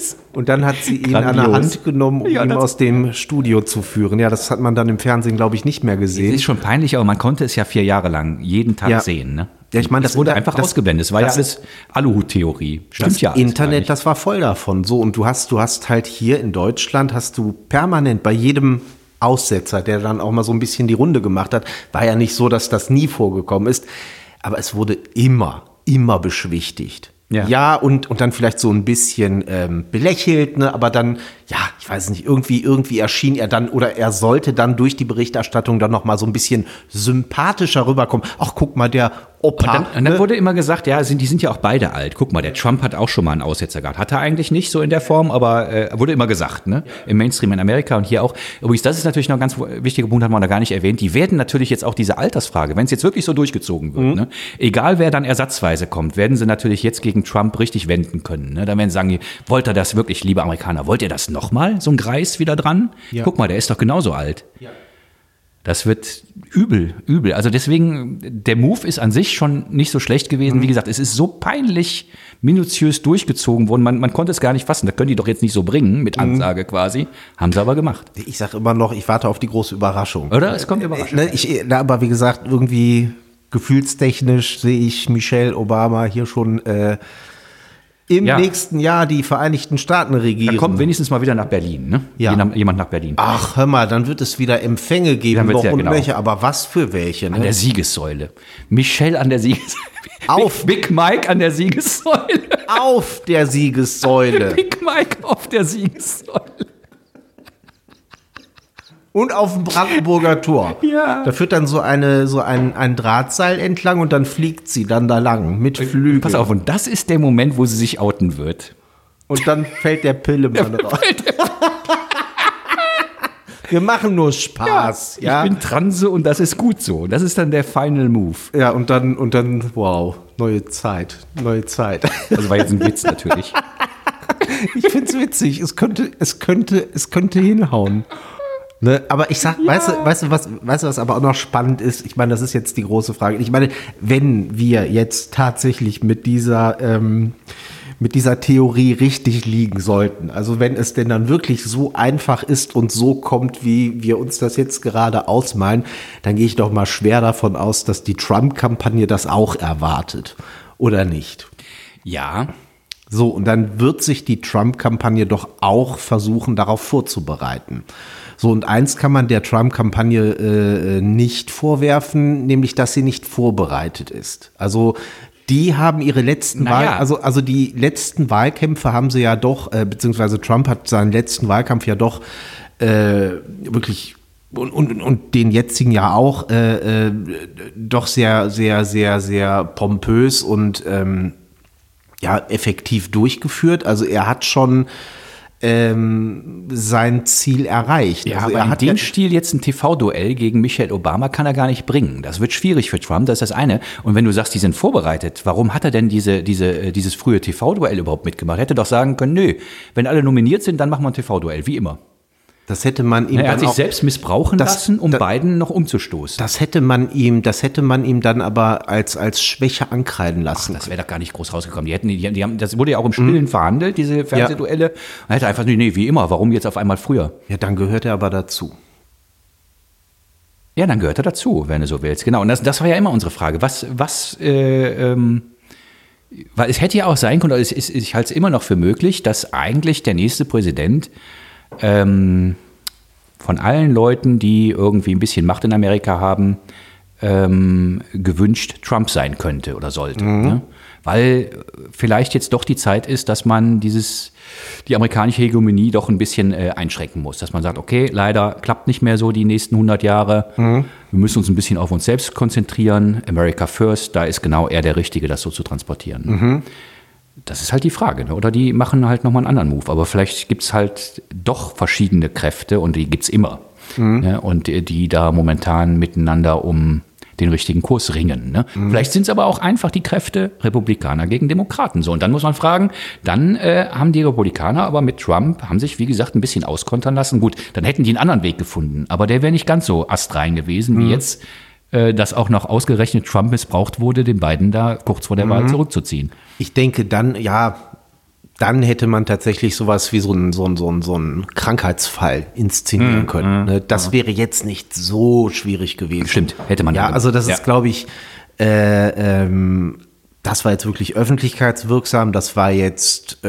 Und dann hat sie ihn an der Hand genommen, um ihn aus dem Studio zu führen. Ja, das hat man dann im Fernsehen, glaube ich, nicht mehr gesehen. Es ist schon peinlich, aber man konnte es ja 4 Jahre lang jeden Tag sehen. Ne? Ja, ich meine, das wurde einfach ausgeblendet. Das war ja alles Aluhut-Theorie. Stimmt ja. Internet, das war voll davon. So, und du hast halt hier in Deutschland, hast du permanent bei jedem Aussetzer, der dann auch mal so ein bisschen die Runde gemacht hat, war ja nicht so, dass das nie vorgekommen ist. Aber es wurde immer beschwichtigt. Ja, und dann vielleicht so ein bisschen belächelt, ne? Aber dann, ja, ich weiß nicht, irgendwie erschien er dann oder er sollte dann durch die Berichterstattung dann noch mal so ein bisschen sympathischer rüberkommen. Ach, guck mal, der Opa. Und dann wurde immer gesagt, ja, die sind ja auch beide alt. Guck mal, der Trump hat auch schon mal einen Aussetzer gehabt. Hat er eigentlich nicht so in der Form, aber wurde immer gesagt, ne? Im Mainstream in Amerika und hier auch. Übrigens, das ist natürlich noch ein ganz wichtiger Punkt, hat man da gar nicht erwähnt. Die werden natürlich jetzt auch diese Altersfrage, wenn es jetzt wirklich so durchgezogen wird, ne? Egal wer dann ersatzweise kommt, werden sie natürlich jetzt gegen Trump richtig wenden können. Ne? Dann werden sie sagen, wollt ihr das wirklich, liebe Amerikaner, wollt ihr das nochmal, so ein Greis wieder dran? Ja. Guck mal, der ist doch genauso alt. Ja. Das wird übel. Also deswegen, der Move ist an sich schon nicht so schlecht gewesen. Wie gesagt, es ist so peinlich minutiös durchgezogen worden. Man konnte es gar nicht fassen. Das können die doch jetzt nicht so bringen, mit Ansage quasi. Haben sie aber gemacht. Ich sage immer noch, ich warte auf die große Überraschung. Oder? Es kommt Überraschung. Aber wie gesagt, irgendwie gefühlstechnisch sehe ich Michelle Obama hier schon im nächsten Jahr die Vereinigten Staaten regieren. Da kommt wenigstens mal wieder nach Berlin, ne? Ja. Jemand nach Berlin. Ach, hör mal, dann wird es wieder Empfänge geben, noch und welche, aber was für welche? Ne? An der Siegessäule. Michelle an der Siegessäule. Big Mike an der Siegessäule. Auf der Siegessäule. Big Mike auf der Siegessäule. Und auf dem Brandenburger Tor. Ja. Da führt dann so ein Drahtseil entlang und dann fliegt sie dann da lang mit Flügeln. Pass auf, und das ist der Moment, wo sie sich outen wird. Und dann fällt der Pillemann raus. Wir machen nur Spaß. Ja. Ich bin Transe und das ist gut so. Das ist dann der Final Move. Ja, und dann, wow, neue Zeit. Also war jetzt ein Witz natürlich. Ich find's witzig. Es könnte hinhauen. Ne, aber ich sag, weißt du, was aber auch noch spannend ist? Ich meine, das ist jetzt die große Frage. Ich meine, wenn wir jetzt tatsächlich mit dieser Theorie richtig liegen sollten, also wenn es denn dann wirklich so einfach ist und so kommt, wie wir uns das jetzt gerade ausmalen, dann gehe ich doch mal schwer davon aus, dass die Trump-Kampagne das auch erwartet. Oder nicht? Ja. So, und dann wird sich die Trump-Kampagne doch auch versuchen, darauf vorzubereiten. So, und eins kann man der Trump-Kampagne nicht vorwerfen, nämlich, dass sie nicht vorbereitet ist. Also die haben ihre letzten also die letzten Wahlkämpfe haben sie ja doch, beziehungsweise Trump hat seinen letzten Wahlkampf ja doch wirklich und den jetzigen ja auch doch sehr, sehr, sehr, sehr pompös und effektiv durchgeführt. Also er hat schon sein Ziel erreicht. Ja, also aber in dem Stil jetzt ein TV-Duell gegen Michelle Obama kann er gar nicht bringen. Das wird schwierig für Trump, das ist das eine. Und wenn du sagst, die sind vorbereitet, warum hat er denn dieses frühe TV-Duell überhaupt mitgemacht? Er hätte doch sagen können, nö, wenn alle nominiert sind, dann machen wir ein TV-Duell, wie immer. Das hätte man ihm er hat sich selbst missbrauchen lassen, um Biden noch umzustoßen. Das hätte man ihm dann aber als Schwäche ankreiden lassen. Ach, das wäre doch gar nicht groß rausgekommen. Die haben, das wurde ja auch im Stillen verhandelt, diese Fernsehduelle. Er hätte einfach, nee, wie immer, warum jetzt auf einmal früher? Ja, dann gehört er aber dazu. Ja, dann gehört er dazu, wenn du so willst. Genau, und das war ja immer unsere Frage. Weil es hätte ja auch sein können, ich halte es immer noch für möglich, dass eigentlich der nächste Präsident von allen Leuten, die irgendwie ein bisschen Macht in Amerika haben, gewünscht Trump sein könnte oder sollte. Ne? Weil vielleicht jetzt doch die Zeit ist, dass man die amerikanische Hegemonie doch ein bisschen einschränken muss. Dass man sagt, okay, leider klappt nicht mehr so die nächsten 100 Jahre. Wir müssen uns ein bisschen auf uns selbst konzentrieren. America first, da ist genau er der Richtige, das so zu transportieren. Das ist halt die Frage, ne? Oder die machen halt nochmal einen anderen Move. Aber vielleicht gibt es halt doch verschiedene Kräfte und die gibt es immer. Ne? Und die da momentan miteinander um den richtigen Kurs ringen. Ne? Vielleicht sind es aber auch einfach die Kräfte Republikaner gegen Demokraten. So, und dann muss man fragen, dann haben die Republikaner aber mit Trump, haben sich, wie gesagt, ein bisschen auskontern lassen. Gut, dann hätten die einen anderen Weg gefunden. Aber der wäre nicht ganz so astrein gewesen, wie jetzt, dass auch noch ausgerechnet Trump missbraucht wurde, den beiden da kurz vor der Wahl zurückzuziehen. Ich denke dann, ja, dann hätte man tatsächlich sowas wie so einen Krankheitsfall inszenieren können. Ne? Das wäre jetzt nicht so schwierig gewesen. Stimmt, hätte man. Ja, also das ist, glaube ich, das war jetzt wirklich öffentlichkeitswirksam, das war jetzt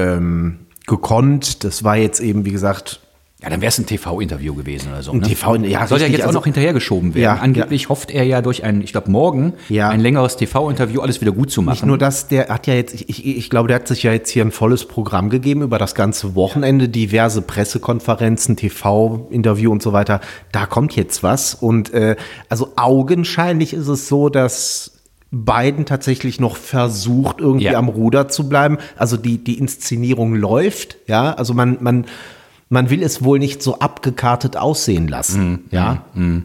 gekonnt, das war jetzt eben, wie gesagt. Ja, dann wäre es ein TV-Interview gewesen oder so. Ein TV, ja, soll ja jetzt auch noch hinterhergeschoben werden. Ja, Angeblich hofft er ja durch ich glaube morgen, ein längeres TV-Interview alles wieder gut zu machen. Nicht nur das, der hat ja jetzt, ich glaube, der hat sich ja jetzt hier ein volles Programm gegeben über das ganze Wochenende, diverse Pressekonferenzen, TV-Interview und so weiter. Da kommt jetzt was und also augenscheinlich ist es so, dass Biden tatsächlich noch versucht, irgendwie am Ruder zu bleiben. Also die Inszenierung läuft, ja, also man will es wohl nicht so abgekartet aussehen lassen, ja.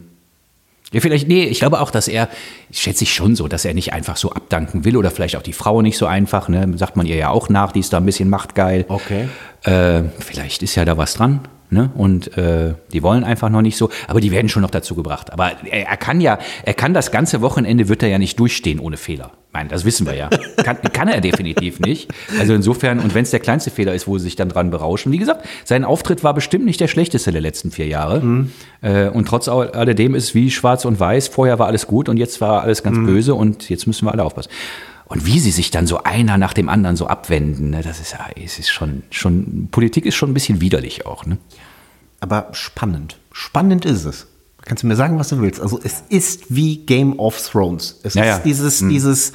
Ja, vielleicht, ich glaube auch, dass schätze ich schon so, dass er nicht einfach so abdanken will oder vielleicht auch die Frau nicht so einfach, ne, sagt man ihr ja auch nach, die ist da ein bisschen machtgeil. Okay. Vielleicht ist ja da was dran. Ne? Und die wollen einfach noch nicht so, aber die werden schon noch dazu gebracht. Aber er kann das ganze Wochenende, wird er ja nicht durchstehen ohne Fehler. Ich meine, das wissen wir ja. Kann er definitiv nicht. Also insofern, und wenn es der kleinste Fehler ist, wo sie sich dann dran berauschen. Wie gesagt, sein Auftritt war bestimmt nicht der schlechteste der letzten 4 Jahre. Und trotz alledem ist es wie schwarz und weiß. Vorher war alles gut und jetzt war alles ganz böse und jetzt müssen wir alle aufpassen. Und wie sie sich dann so einer nach dem anderen so abwenden, ne, das ist ja, es ist schon, Politik ist schon ein bisschen widerlich auch, ne? Aber spannend. Spannend ist es. Kannst du mir sagen, was du willst? Also es ist wie Game of Thrones. Es ist dieses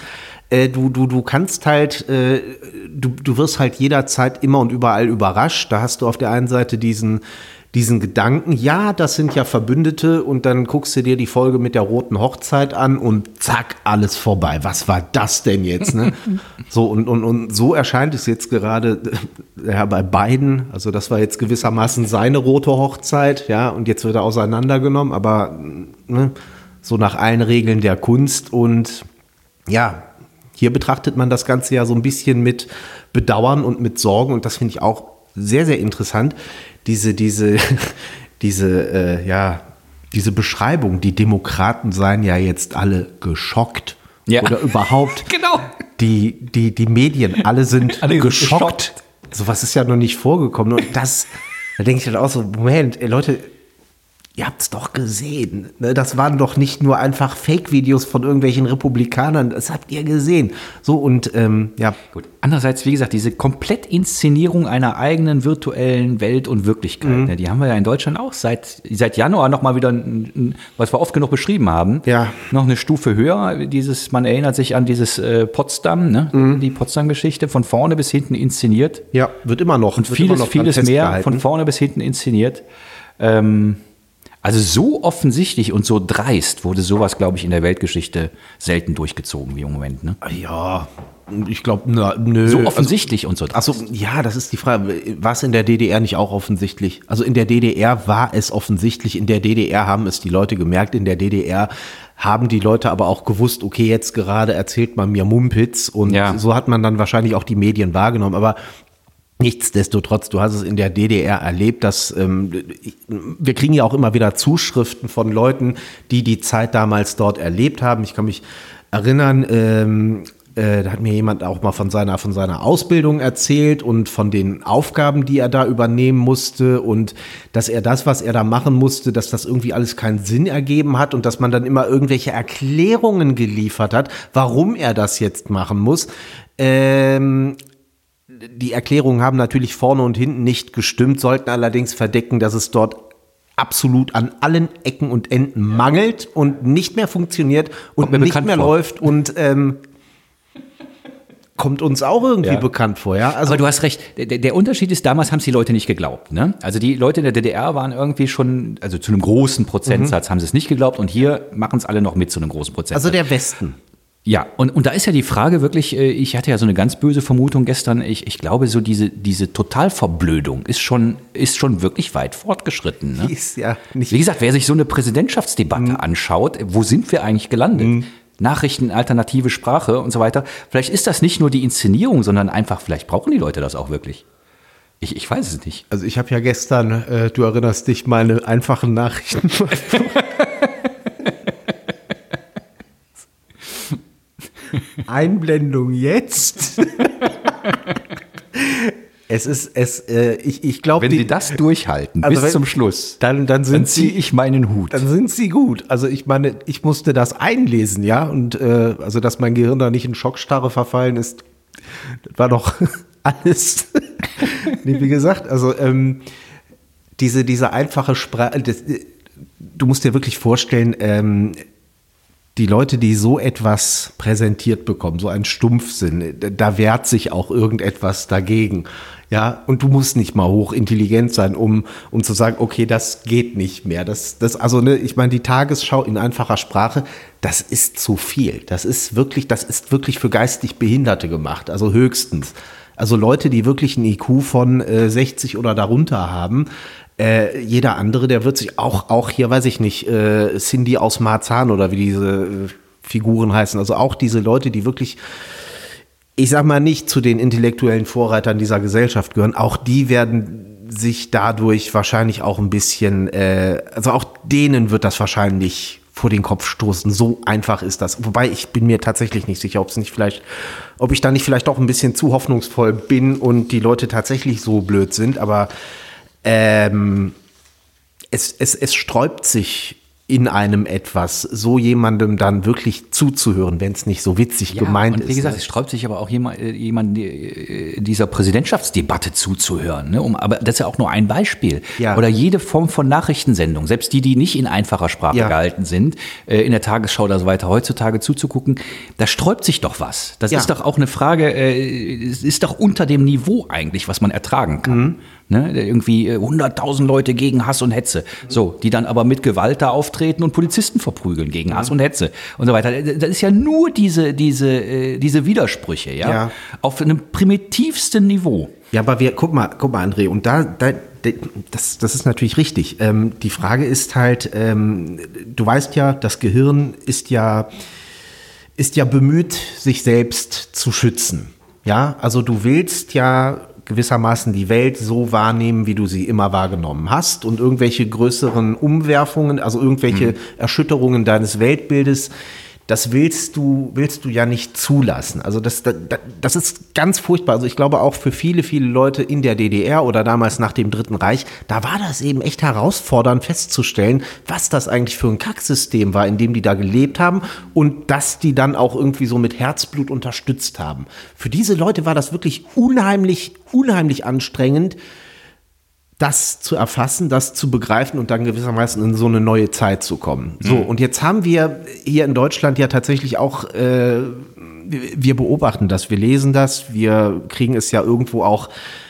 du kannst halt, du wirst halt jederzeit immer und überall überrascht. Da hast du auf der einen Seite diesen Gedanken, ja, das sind ja Verbündete und dann guckst du dir die Folge mit der roten Hochzeit an und zack, alles vorbei. Was war das denn jetzt? Ne? So und so erscheint es jetzt gerade bei Biden. Also das war jetzt gewissermaßen seine rote Hochzeit, ja, und jetzt wird er auseinandergenommen, aber ne, so nach allen Regeln der Kunst und ja, hier betrachtet man das Ganze ja so ein bisschen mit Bedauern und mit Sorgen und das finde ich auch sehr, sehr interessant. Diese Beschreibung, die Demokraten seien ja jetzt alle geschockt. Ja. Oder überhaupt. Genau. Die Medien, alle sind geschockt. Sowas ist ja noch nicht vorgekommen. Und da denke ich dann auch so, Moment, Leute, ihr habt es doch gesehen. Das waren doch nicht nur einfach Fake-Videos von irgendwelchen Republikanern. Das habt ihr gesehen. So und ja. Gut. Andererseits, wie gesagt, diese Komplettinszenierung einer eigenen virtuellen Welt und Wirklichkeit, ne, die haben wir ja in Deutschland auch seit Januar noch mal wieder, was wir oft genug beschrieben haben, noch eine Stufe höher. Man erinnert sich an dieses Potsdam, ne, die Potsdam-Geschichte, von vorne bis hinten inszeniert. Ja, wird immer noch. Und vieles mehr von vorne bis hinten inszeniert. Also so offensichtlich und so dreist wurde sowas, glaube ich, in der Weltgeschichte selten durchgezogen wie im Moment. Ne? Ja, ich glaube, nö. So offensichtlich und so dreist. Achso, ja, das ist die Frage. War es in der DDR nicht auch offensichtlich? Also in der DDR war es offensichtlich. In der DDR haben es die Leute gemerkt. In der DDR haben die Leute aber auch gewusst, okay, jetzt gerade erzählt man mir Mumpitz. Und so hat man dann wahrscheinlich auch die Medien wahrgenommen. Aber nichtsdestotrotz, du hast es in der DDR erlebt, dass wir kriegen ja auch immer wieder Zuschriften von Leuten, die Zeit damals dort erlebt haben. Ich kann mich erinnern, da hat mir jemand auch mal von seiner Ausbildung erzählt und von den Aufgaben, die er da übernehmen musste und dass er das, was er da machen musste, dass das irgendwie alles keinen Sinn ergeben hat und dass man dann immer irgendwelche Erklärungen geliefert hat, warum er das jetzt machen muss. Die Erklärungen haben natürlich vorne und hinten nicht gestimmt, sollten allerdings verdecken, dass es dort absolut an allen Ecken und Enden mangelt und nicht mehr funktioniert und nicht mehr läuft und kommt uns auch irgendwie bekannt vor. Ja? Also, aber du hast recht, der Unterschied ist, damals haben es die Leute nicht geglaubt. Ne? Also die Leute in der DDR waren irgendwie schon, also zu einem großen Prozentsatz haben sie es nicht geglaubt und hier machen es alle noch mit zu einem großen Prozentsatz. Also der Westen. Ja, und da ist ja die Frage wirklich, ich hatte ja so eine ganz böse Vermutung gestern, ich glaube so diese Totalverblödung ist schon wirklich weit fortgeschritten. Ne? Ist ja nicht. Wie gesagt, wer sich so eine Präsidentschaftsdebatte anschaut, wo sind wir eigentlich gelandet? Nachrichten, alternative Sprache und so weiter. Vielleicht ist das nicht nur die Inszenierung, sondern einfach, vielleicht brauchen die Leute das auch wirklich. Ich weiß es nicht. Also ich habe ja gestern, du erinnerst dich, meine einfachen Nachrichten. Einblendung jetzt. Ich glaube, wenn Sie das durchhalten bis zum Schluss, dann ziehe ich meinen Hut. Dann sind Sie gut. Also ich meine, ich musste das einlesen, ja, und also dass mein Gehirn da nicht in Schockstarre verfallen ist, das war doch alles. Nee, wie gesagt, also diese einfache Sprache, du musst dir wirklich vorstellen, die Leute, die so etwas präsentiert bekommen, so einen Stumpfsinn, da wehrt sich auch irgendetwas dagegen. Ja, und du musst nicht mal hochintelligent sein, um zu sagen, okay, das geht nicht mehr. Also, ne, ich meine, die Tagesschau in einfacher Sprache, das ist zu viel. Das ist wirklich für geistig Behinderte gemacht. Also höchstens. Also Leute, die wirklich einen IQ von 60 oder darunter haben. Jeder andere, der wird sich auch hier, weiß ich nicht, Cindy aus Marzahn oder wie diese Figuren heißen. Also auch diese Leute, die wirklich, ich sag mal, nicht zu den intellektuellen Vorreitern dieser Gesellschaft gehören, auch die werden sich dadurch wahrscheinlich auch ein bisschen, also auch denen wird das wahrscheinlich vor den Kopf stoßen. So einfach ist das. Wobei ich bin mir tatsächlich nicht sicher, ob ich da nicht vielleicht auch ein bisschen zu hoffnungsvoll bin und die Leute tatsächlich so blöd sind, aber es sträubt sich in einem etwas, so jemandem dann wirklich zuzuhören, wenn es nicht so witzig gemeint ist. Wie gesagt, es sträubt sich aber auch jemand dieser Präsidentschaftsdebatte zuzuhören. Ne? Aber das ist ja auch nur ein Beispiel. Ja. Oder jede Form von Nachrichtensendung, selbst die nicht in einfacher Sprache gehalten sind, in der Tagesschau oder so weiter, heutzutage zuzugucken, da sträubt sich doch was. Das ist doch auch eine Frage, es ist doch unter dem Niveau eigentlich, was man ertragen kann. Mhm. Ne, irgendwie 100.000 Leute gegen Hass und Hetze, so, die dann aber mit Gewalt da auftreten und Polizisten verprügeln gegen Hass und Hetze und so weiter. Das ist ja nur diese Widersprüche, ja, auf einem primitivsten Niveau. Ja, aber guck mal, André, und das ist natürlich richtig. Die Frage ist halt, du weißt ja, das Gehirn ist ja bemüht, sich selbst zu schützen. Ja, also du willst ja gewissermaßen die Welt so wahrnehmen, wie du sie immer wahrgenommen hast, und irgendwelche größeren Umwerfungen, also irgendwelche Erschütterungen deines Weltbildes, das willst du ja nicht zulassen. Also das ist ganz furchtbar. Also ich glaube auch für viele, viele Leute in der DDR oder damals nach dem Dritten Reich, da war das eben echt herausfordernd festzustellen, was das eigentlich für ein Kacksystem war, in dem die da gelebt haben und dass die dann auch irgendwie so mit Herzblut unterstützt haben. Für diese Leute war das wirklich unheimlich, unheimlich anstrengend, das zu erfassen, das zu begreifen und dann gewissermaßen in so eine neue Zeit zu kommen. So, und jetzt haben wir hier in Deutschland ja tatsächlich auch, wir beobachten das, wir lesen das, wir kriegen es ja irgendwo auch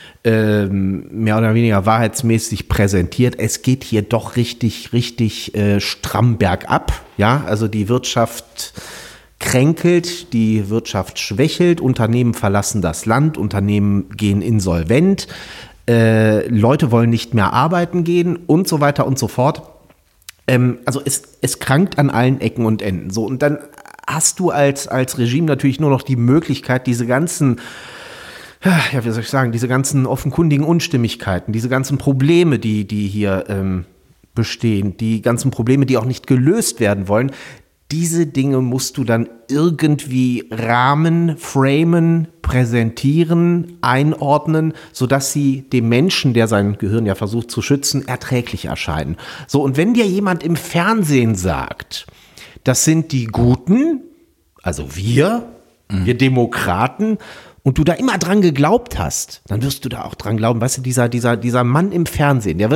mehr oder weniger wahrheitsmäßig präsentiert. Es geht hier doch richtig stramm bergab. Ja, also die Wirtschaft kränkelt, die Wirtschaft schwächelt, Unternehmen verlassen das Land, Unternehmen gehen insolvent. Leute wollen nicht mehr arbeiten gehen und so weiter und so fort. Also es krankt an allen Ecken und Enden. So, und dann hast du als Regime natürlich nur noch die Möglichkeit, diese ganzen, ja, wie soll ich sagen, diese ganzen offenkundigen Unstimmigkeiten, diese ganzen Probleme, die hier bestehen, die ganzen Probleme, die auch nicht gelöst werden wollen, diese Dinge musst du dann irgendwie rahmen, framen, präsentieren, einordnen, sodass sie dem Menschen, der sein Gehirn ja versucht zu schützen, erträglich erscheinen. So, und wenn dir jemand im Fernsehen sagt, das sind die Guten, also wir Demokraten, und du da immer dran geglaubt hast, dann wirst du da auch dran glauben. Weißt du, dieser Mann im Fernsehen, der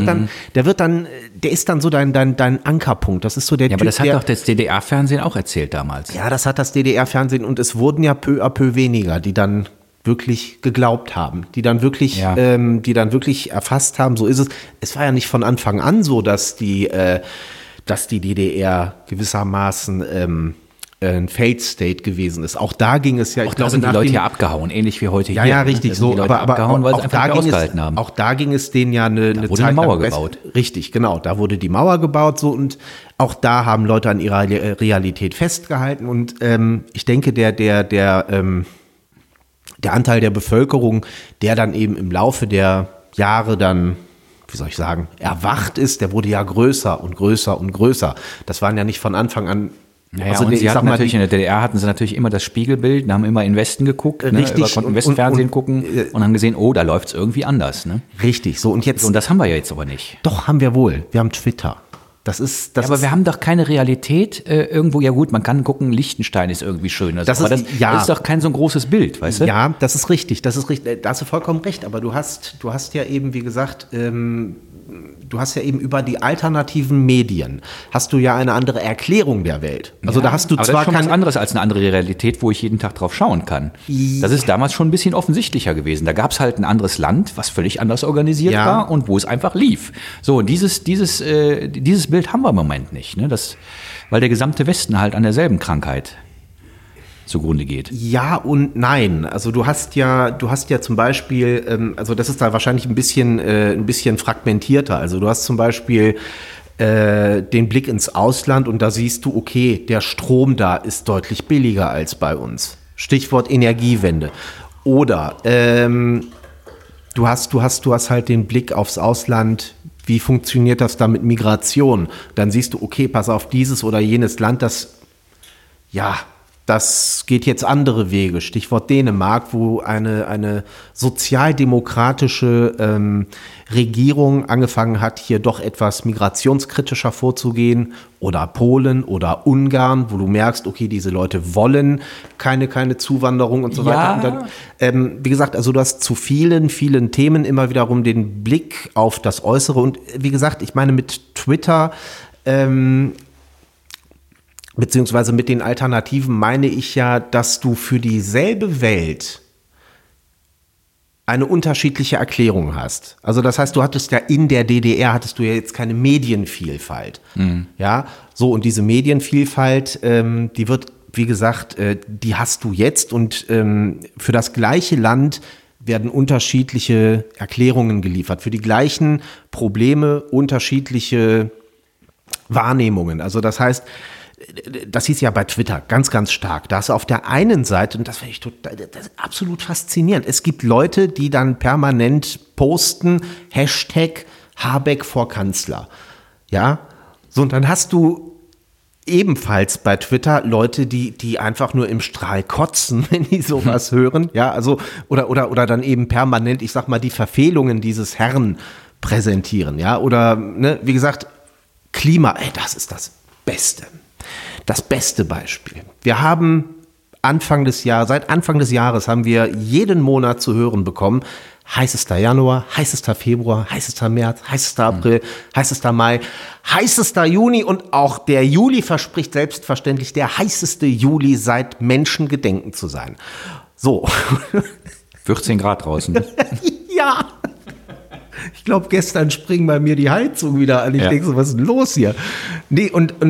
ist dann so dein Ankerpunkt. Das ist so der Typ, aber das hat doch das DDR-Fernsehen auch erzählt damals. Ja, das hat das DDR-Fernsehen, und es wurden ja peu à peu weniger, die dann wirklich geglaubt haben, die dann wirklich erfasst haben, so ist es. Es war ja nicht von Anfang an so, dass die DDR gewissermaßen ein Failed State gewesen ist. Auch da ging es ja, ich glaube, sind die Leute ja abgehauen, ähnlich wie heute hier. Ja, richtig, so, aber abgehauen, weil sie einfach nicht ausgehalten haben. Auch da ging es denen ja eine Zeit lang. Eine Mauer gebaut. Richtig, genau, da wurde die Mauer gebaut, so, und auch da haben Leute an ihrer Realität festgehalten, und ich denke, der Anteil der Bevölkerung, der dann eben im Laufe der Jahre dann, wie soll ich sagen, erwacht ist, der wurde ja größer und größer und größer. Das waren ja nicht von Anfang an Naja, also und sie hatten natürlich in der DDR hatten sie natürlich immer das Spiegelbild, haben immer in Westen geguckt, richtig, konnten Westfernsehen gucken und haben gesehen, oh, da läuft es irgendwie anders. Ne? Richtig, so und jetzt. Und das haben wir ja jetzt aber nicht. Doch, haben wir wohl. Wir haben Twitter. Aber wir haben doch keine Realität irgendwo. Ja gut, man kann gucken, Liechtenstein ist irgendwie schön. Also, das ist doch kein so ein großes Bild, weißt du? Ja, das ist richtig. Da hast du vollkommen recht. Aber du hast ja eben, wie gesagt, du hast ja eben über die alternativen Medien hast du ja eine andere Erklärung der Welt. Also da hast du aber zwar das ist schon was anderes als eine andere Realität, wo ich jeden Tag drauf schauen kann. Das ist damals schon ein bisschen offensichtlicher gewesen. Da gab es halt ein anderes Land, was völlig anders organisiert war und wo es einfach lief. So, dieses Bild haben wir im Moment nicht, ne? Weil der gesamte Westen halt an derselben Krankheit zugrunde geht. Ja und nein. Also du hast ja zum Beispiel, also das ist da wahrscheinlich ein bisschen fragmentierter. Also du hast zum Beispiel den Blick ins Ausland und da siehst du, okay, der Strom da ist deutlich billiger als bei uns. Stichwort Energiewende. Oder du hast halt den Blick aufs Ausland. Wie funktioniert das da mit Migration? Dann siehst du, okay, pass auf, dieses oder jenes Land, das geht jetzt andere Wege. Stichwort Dänemark, wo eine sozialdemokratische Regierung angefangen hat, hier doch etwas migrationskritischer vorzugehen. Oder Polen oder Ungarn, wo du merkst, okay, diese Leute wollen keine Zuwanderung und so weiter. Und dann, wie gesagt, also du hast zu vielen Themen immer wiederum den Blick auf das Äußere. Und wie gesagt, ich meine mit Twitter beziehungsweise mit den Alternativen meine ich ja, dass du für dieselbe Welt eine unterschiedliche Erklärung hast. Also das heißt, du hattest ja in der DDR jetzt keine Medienvielfalt. Mhm. Ja, so und diese Medienvielfalt, die wird, wie gesagt, die hast du jetzt und für das gleiche Land werden unterschiedliche Erklärungen geliefert. Für die gleichen Probleme unterschiedliche Wahrnehmungen. Also das heißt, das hieß ja bei Twitter ganz, ganz stark. Da ist auf der einen Seite, und das finde ich das ist absolut faszinierend, es gibt Leute, die dann permanent posten, Hashtag Habeck vor Kanzler. Ja, so und dann hast du ebenfalls bei Twitter Leute, die einfach nur im Strahl kotzen, wenn die sowas hören. Ja, also, oder dann eben permanent, ich sag mal, die Verfehlungen dieses Herrn präsentieren. Ja, oder, ne, wie gesagt, Klima, das ist das Beste. Das beste Beispiel. Wir haben seit Anfang des Jahres haben wir jeden Monat zu hören bekommen, heißester Januar, heißester Februar, heißester März, heißester April, heißester Mai, heißester Juni und auch der Juli verspricht selbstverständlich der heißeste Juli seit Menschengedenken zu sein. So. 14 Grad draußen. Ja. Ich glaube, gestern springen bei mir die Heizung wieder an. Ich denke so, was ist denn los hier? Nee,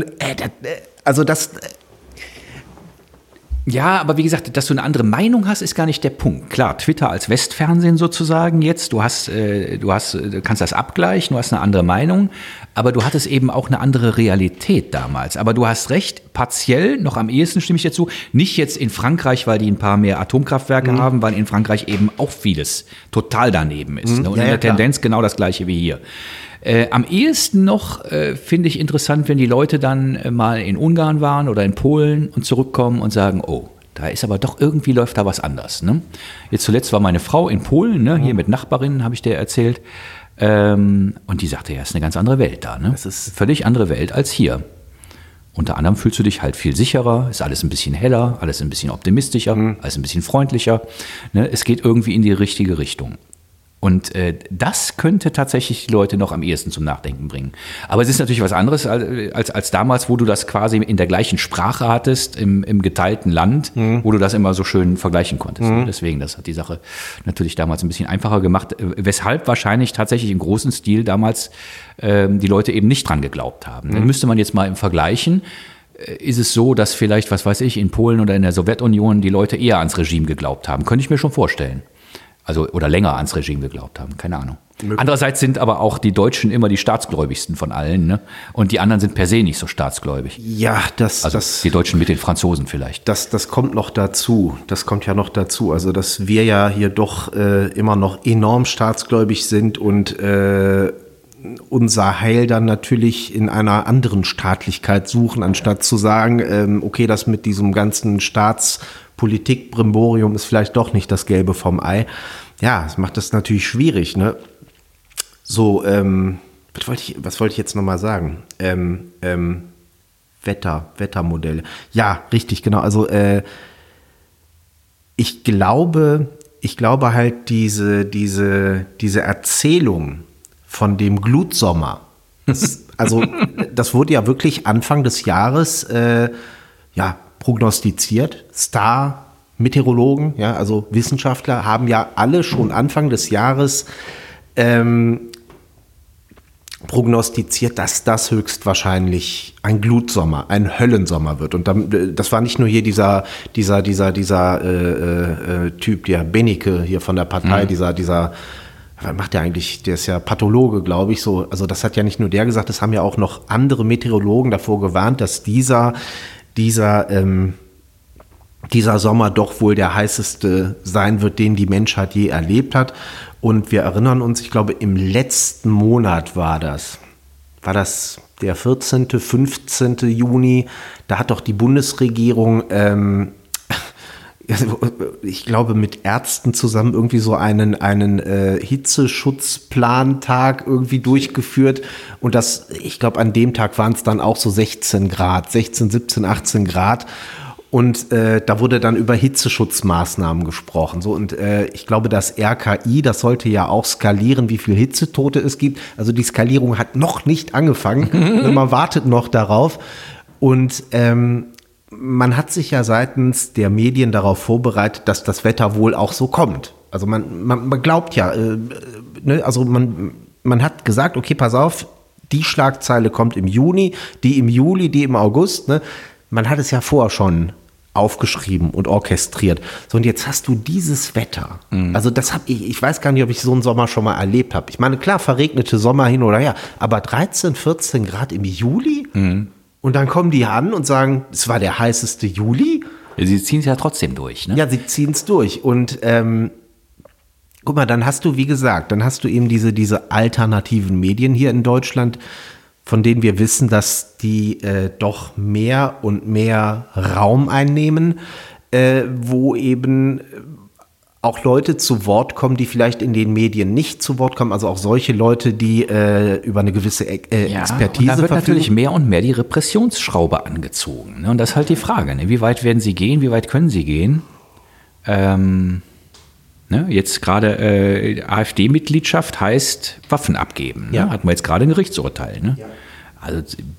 ja, aber wie gesagt, dass du eine andere Meinung hast, ist gar nicht der Punkt. Klar, Twitter als Westfernsehen sozusagen jetzt, du kannst das abgleichen, du hast eine andere Meinung, aber du hattest eben auch eine andere Realität damals. Aber du hast recht, partiell, noch am ehesten stimme ich dazu, nicht jetzt in Frankreich, weil die ein paar mehr Atomkraftwerke haben, weil in Frankreich eben auch vieles total daneben ist. Ne? Und in der Tendenz genau das Gleiche wie hier. Am ehesten noch finde ich interessant, wenn die Leute dann mal in Ungarn waren oder in Polen und zurückkommen und sagen, oh, da ist aber doch irgendwie läuft da was anders. Ne? Jetzt zuletzt war meine Frau in Polen, ne? Hier mit Nachbarinnen, habe ich dir erzählt. Und die sagte, ja, es ist eine ganz andere Welt da. Ne? Es ist eine völlig andere Welt als hier. Unter anderem fühlst du dich halt viel sicherer, ist alles ein bisschen heller, alles ein bisschen optimistischer, alles ein bisschen freundlicher. Ne? Es geht irgendwie in die richtige Richtung. Und das könnte tatsächlich die Leute noch am ehesten zum Nachdenken bringen. Aber es ist natürlich was anderes als damals, wo du das quasi in der gleichen Sprache hattest, im geteilten Land, wo du das immer so schön vergleichen konntest. Deswegen, das hat die Sache natürlich damals ein bisschen einfacher gemacht, weshalb wahrscheinlich tatsächlich im großen Stil damals die Leute eben nicht dran geglaubt haben. Dann müsste man jetzt mal im Vergleichen, ist es so, dass vielleicht, was weiß ich, in Polen oder in der Sowjetunion die Leute eher ans Regime geglaubt haben. Könnte ich mir schon vorstellen. Also, oder länger ans Regime geglaubt haben, keine Ahnung. Andererseits sind aber auch die Deutschen immer die staatsgläubigsten von allen, ne? Und die anderen sind per se nicht so staatsgläubig. Ja, die Deutschen mit den Franzosen vielleicht. Das kommt noch dazu. Das kommt ja noch dazu. Also, dass wir ja hier doch immer noch enorm staatsgläubig sind und unser Heil dann natürlich in einer anderen Staatlichkeit suchen, anstatt zu sagen, okay, das mit diesem ganzen Staatspolitik-Brimborium ist vielleicht doch nicht das Gelbe vom Ei. Ja, das macht das natürlich schwierig, ne? So, was wollte ich jetzt nochmal sagen? Wettermodelle. Ja, richtig, genau. Also, ich glaube halt diese Erzählung von dem Glutsommer, das wurde ja wirklich Anfang des Jahres prognostiziert. Star-Meteorologen, ja, also Wissenschaftler haben ja alle schon Anfang des Jahres prognostiziert, dass das höchstwahrscheinlich ein Glutsommer, ein Höllensommer wird. Und dann, das war nicht nur hier dieser Typ, der Benecke hier von der Partei, dieser was macht der eigentlich? Der ist ja Pathologe, glaube ich. So, also das hat ja nicht nur der gesagt, das haben ja auch noch andere Meteorologen davor gewarnt, dass dieser Sommer doch wohl der heißeste sein wird, den die Menschheit je erlebt hat. Und wir erinnern uns, ich glaube, im letzten Monat war das der 14., 15. Juni, da hat doch die Bundesregierung, ich glaube, mit Ärzten zusammen irgendwie so einen Hitzeschutzplantag irgendwie durchgeführt. Und das, ich glaube, an dem Tag waren es dann auch so 16, 17, 18 Grad. Und da wurde dann über Hitzeschutzmaßnahmen gesprochen. So, und ich glaube, das RKI, das sollte ja auch skalieren, wie viel Hitzetote es gibt. Also die Skalierung hat noch nicht angefangen. Man wartet noch darauf. Und man hat sich ja seitens der Medien darauf vorbereitet, dass das Wetter wohl auch so kommt. Also man glaubt ja, also man hat gesagt, okay, pass auf, die Schlagzeile kommt im Juni, die im Juli, die im August. Ne? Man hat es ja vorher schon aufgeschrieben und orchestriert. So, und jetzt hast du dieses Wetter. Also das habe ich weiß gar nicht, ob ich so einen Sommer schon mal erlebt habe. Ich meine, klar, verregnete Sommer hin oder her, aber 13, 14 Grad im Juli? Und dann kommen die an und sagen, es war der heißeste Juli. Sie ziehen es ja trotzdem durch, ne? Ja, sie ziehen es durch. Und guck mal, dann hast du, wie gesagt, eben diese alternativen Medien hier in Deutschland, von denen wir wissen, dass die doch mehr und mehr Raum einnehmen, wo eben auch Leute zu Wort kommen, die vielleicht in den Medien nicht zu Wort kommen, also auch solche Leute, die über eine gewisse Expertise verfügen. Da wird natürlich mehr und mehr die Repressionsschraube angezogen. Ne? Und das ist halt die Frage, ne? Wie weit werden sie gehen, wie weit können sie gehen? Jetzt gerade AfD-Mitgliedschaft heißt Waffen abgeben. Ne? Ja. Hatten wir jetzt gerade ein Gerichtsurteil. Ne? Ja. Also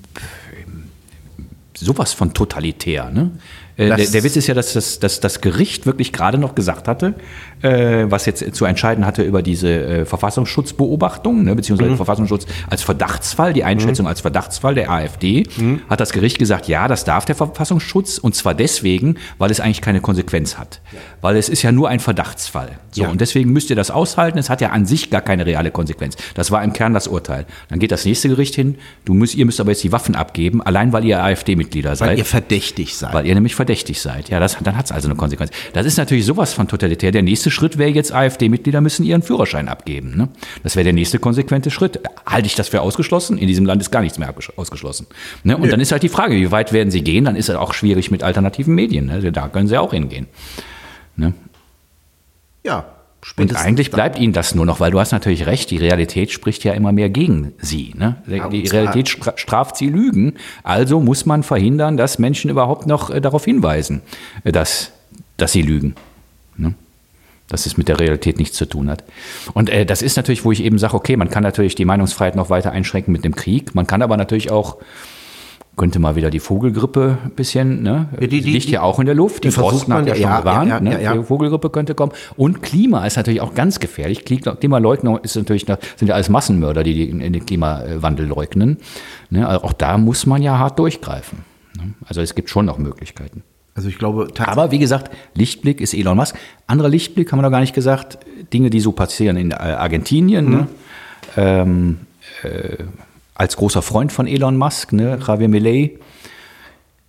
sowas von totalitär. Ne? Der Witz ist ja, dass das Gericht wirklich gerade noch gesagt hatte, was jetzt zu entscheiden hatte über diese Verfassungsschutzbeobachtung, ne, beziehungsweise Verfassungsschutz als Verdachtsfall, die Einschätzung als Verdachtsfall der AfD, hat das Gericht gesagt, ja, das darf der Verfassungsschutz, und zwar deswegen, weil es eigentlich keine Konsequenz hat. Ja. Weil es ist ja nur ein Verdachtsfall. So, ja. Und deswegen müsst ihr das aushalten, es hat ja an sich gar keine reale Konsequenz. Das war im Kern das Urteil. Dann geht das nächste Gericht hin, ihr müsst aber jetzt die Waffen abgeben, allein weil ihr AfD-Mitglieder seid. Weil ihr verdächtig seid. Weil ihr nämlich verdächtig seid. Ja, dann hat es also eine Konsequenz. Das ist natürlich sowas von totalitär. Der nächste Schritt wäre jetzt, AfD-Mitglieder müssen ihren Führerschein abgeben. Ne? Das wäre der nächste konsequente Schritt. Halte ich das für ausgeschlossen? In diesem Land ist gar nichts mehr ausgeschlossen. Ne? Und dann ist halt die Frage, wie weit werden sie gehen? Dann ist es auch schwierig mit alternativen Medien. Ne? Da können sie auch hingehen. Ne? Ja. Und eigentlich bleibt ihnen das nur noch, weil du hast natürlich recht, die Realität spricht ja immer mehr gegen sie. Ne? Die Realität straft sie Lügen, also muss man verhindern, dass Menschen überhaupt noch darauf hinweisen, dass sie lügen. Ne? Dass es mit der Realität nichts zu tun hat. Und das ist natürlich, wo ich eben sage, okay, man kann natürlich die Meinungsfreiheit noch weiter einschränken mit dem Krieg, man kann aber natürlich auch, könnte mal wieder die Vogelgrippe ein bisschen, ne? Die liegt ja auch in der Luft. Die Forsten hat ja schon gewarnt, die Vogelgrippe könnte kommen. Und Klima ist natürlich auch ganz gefährlich. Klimaleugnung ist natürlich, sind ja alles Massenmörder, die den Klimawandel leugnen. Ne? Also auch da muss man ja hart durchgreifen. Ne? Also es gibt schon noch Möglichkeiten. Also ich glaube, aber wie gesagt, Lichtblick ist Elon Musk. Anderer Lichtblick haben wir noch gar nicht gesagt. Dinge, die so passieren in Argentinien. Ne? Als großer Freund von Elon Musk, ne, Javier Milei,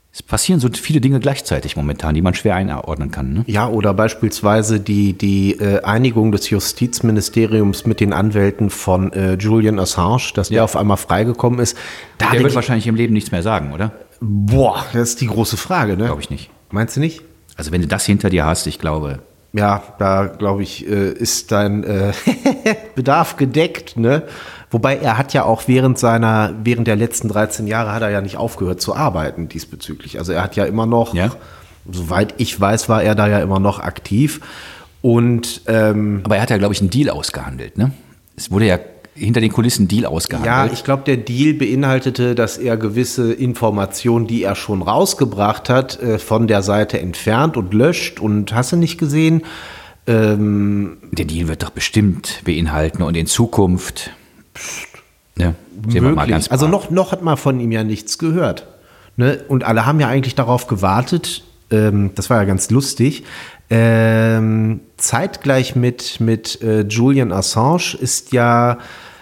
Es passieren so viele Dinge gleichzeitig momentan, die man schwer einordnen kann. Ne? Ja, oder beispielsweise die Einigung des Justizministeriums mit den Anwälten von Julian Assange, dass der auf einmal freigekommen ist. Der wird wahrscheinlich im Leben nichts mehr sagen, oder? Boah, das ist die große Frage, ne? Glaube ich nicht. Meinst du nicht? Also wenn du das hinter dir hast, ich glaube... Ja, da glaube ich, ist dein Bedarf gedeckt, ne? Wobei er hat ja auch während der letzten 13 Jahre hat er ja nicht aufgehört zu arbeiten diesbezüglich. Also er hat ja immer noch, soweit ich weiß, war er da ja immer noch aktiv. Und aber er hat ja, glaube ich, einen Deal ausgehandelt, ne? Es wurde ja hinter den Kulissen ein Deal ausgehandelt. Ja, ich glaube, der Deal beinhaltete, dass er gewisse Informationen, die er schon rausgebracht hat, von der Seite entfernt und löscht und hast du nicht gesehen. Der Deal wird doch bestimmt beinhalten und in Zukunft, ne, sehen wir mal ganz brav. Also noch hat man von ihm ja nichts gehört. Ne? Und alle haben ja eigentlich darauf gewartet, das war ja ganz lustig, zeitgleich mit Julian Assange ist ja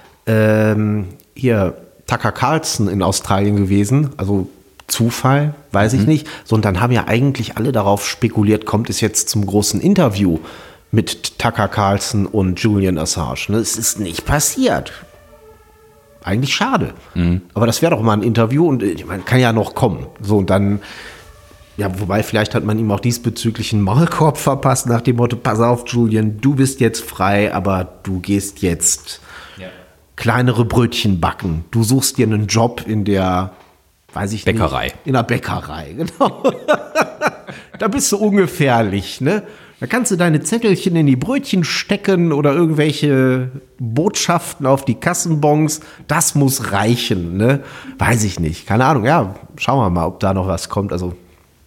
hier Tucker Carlson in Australien gewesen, also Zufall, weiß ich nicht. So, und dann haben ja eigentlich alle darauf spekuliert, kommt es jetzt zum großen Interview mit Tucker Carlson und Julian Assange. Ne? Es ist nicht passiert. Eigentlich schade. Aber das wäre doch mal ein Interview und man kann ja noch kommen. So, und dann, ja, wobei vielleicht hat man ihm auch diesbezüglich einen Maulkorb verpasst, nach dem Motto, pass auf, Julian, du bist jetzt frei, aber du gehst jetzt kleinere Brötchen backen. Du suchst dir einen Job in der, weiß ich Bäckerei. Nicht. In der Bäckerei, genau. Da bist du ungefährlich, ne? Da kannst du deine Zettelchen in die Brötchen stecken oder irgendwelche Botschaften auf die Kassenbons. Das muss reichen, ne? Weiß ich nicht. Keine Ahnung. Ja, schauen wir mal, ob da noch was kommt. Also,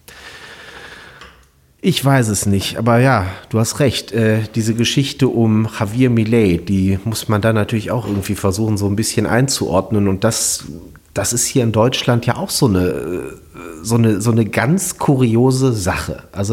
ich weiß es nicht. Aber ja, du hast recht. Diese Geschichte um Javier Milei, die muss man dann natürlich auch irgendwie versuchen, so ein bisschen einzuordnen. Und das ist hier in Deutschland ja auch so eine ganz kuriose Sache. Also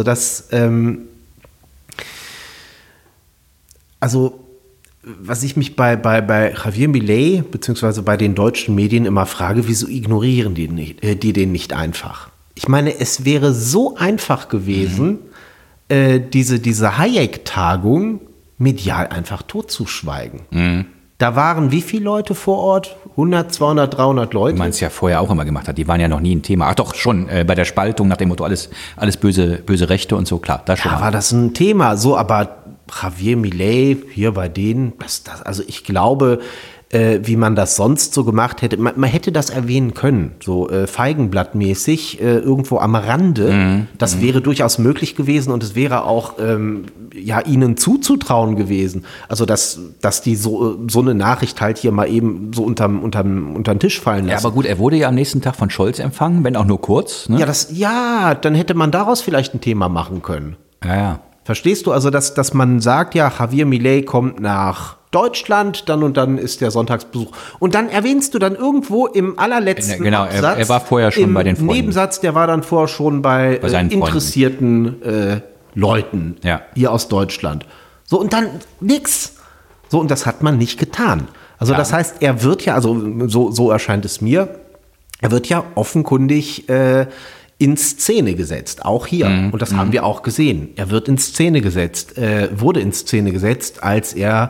was ich mich bei Javier Milei beziehungsweise bei den deutschen Medien immer frage, wieso ignorieren die den nicht einfach? Ich meine, es wäre so einfach gewesen, diese Hayek-Tagung medial einfach totzuschweigen. Da waren wie viele Leute vor Ort? 100, 200, 300 Leute? Wie man es ja vorher auch immer gemacht hat. Die waren ja noch nie ein Thema. Ach doch, schon bei der Spaltung nach dem Motto, alles böse Rechte und so, klar. Da schon war das ein Thema. So, aber Javier Milei hier bei denen, also ich glaube, wie man das sonst so gemacht hätte, man hätte das erwähnen können, so feigenblattmäßig, irgendwo am Rande. Das wäre durchaus möglich gewesen und es wäre auch ihnen zuzutrauen gewesen. Also dass die so eine Nachricht halt hier mal eben so unterm Tisch fallen lassen. Ja, aber gut, er wurde ja am nächsten Tag von Scholz empfangen, wenn auch nur kurz. Ne? Dann hätte man daraus vielleicht ein Thema machen können. Ja. Verstehst du? Also, dass man sagt, ja, Javier Milei kommt nach Deutschland, dann und dann ist der Sonntagsbesuch. Und dann erwähnst du dann irgendwo im allerletzten Absatz, er war vorher schon bei den Freunden. Im Nebensatz, der war dann vorher schon bei interessierten Leuten hier aus Deutschland. So, und dann nix. So, und das hat man nicht getan. Also, das heißt, er wird ja, also so erscheint es mir, er wird ja offenkundig in Szene gesetzt, auch hier. Und das haben wir auch gesehen. Er wird in Szene gesetzt, wurde in Szene gesetzt, als er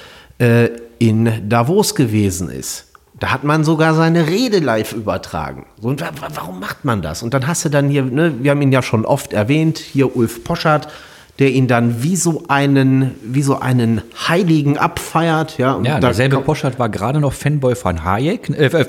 in Davos gewesen ist. Da hat man sogar seine Rede live übertragen. So, und warum macht man das? Und dann hast du dann hier, ne, wir haben ihn ja schon oft erwähnt, hier Ulf Poschardt, der ihn dann wie so einen Heiligen abfeiert. Ja, und derselbe Poschardt war gerade noch Fanboy von Habeck,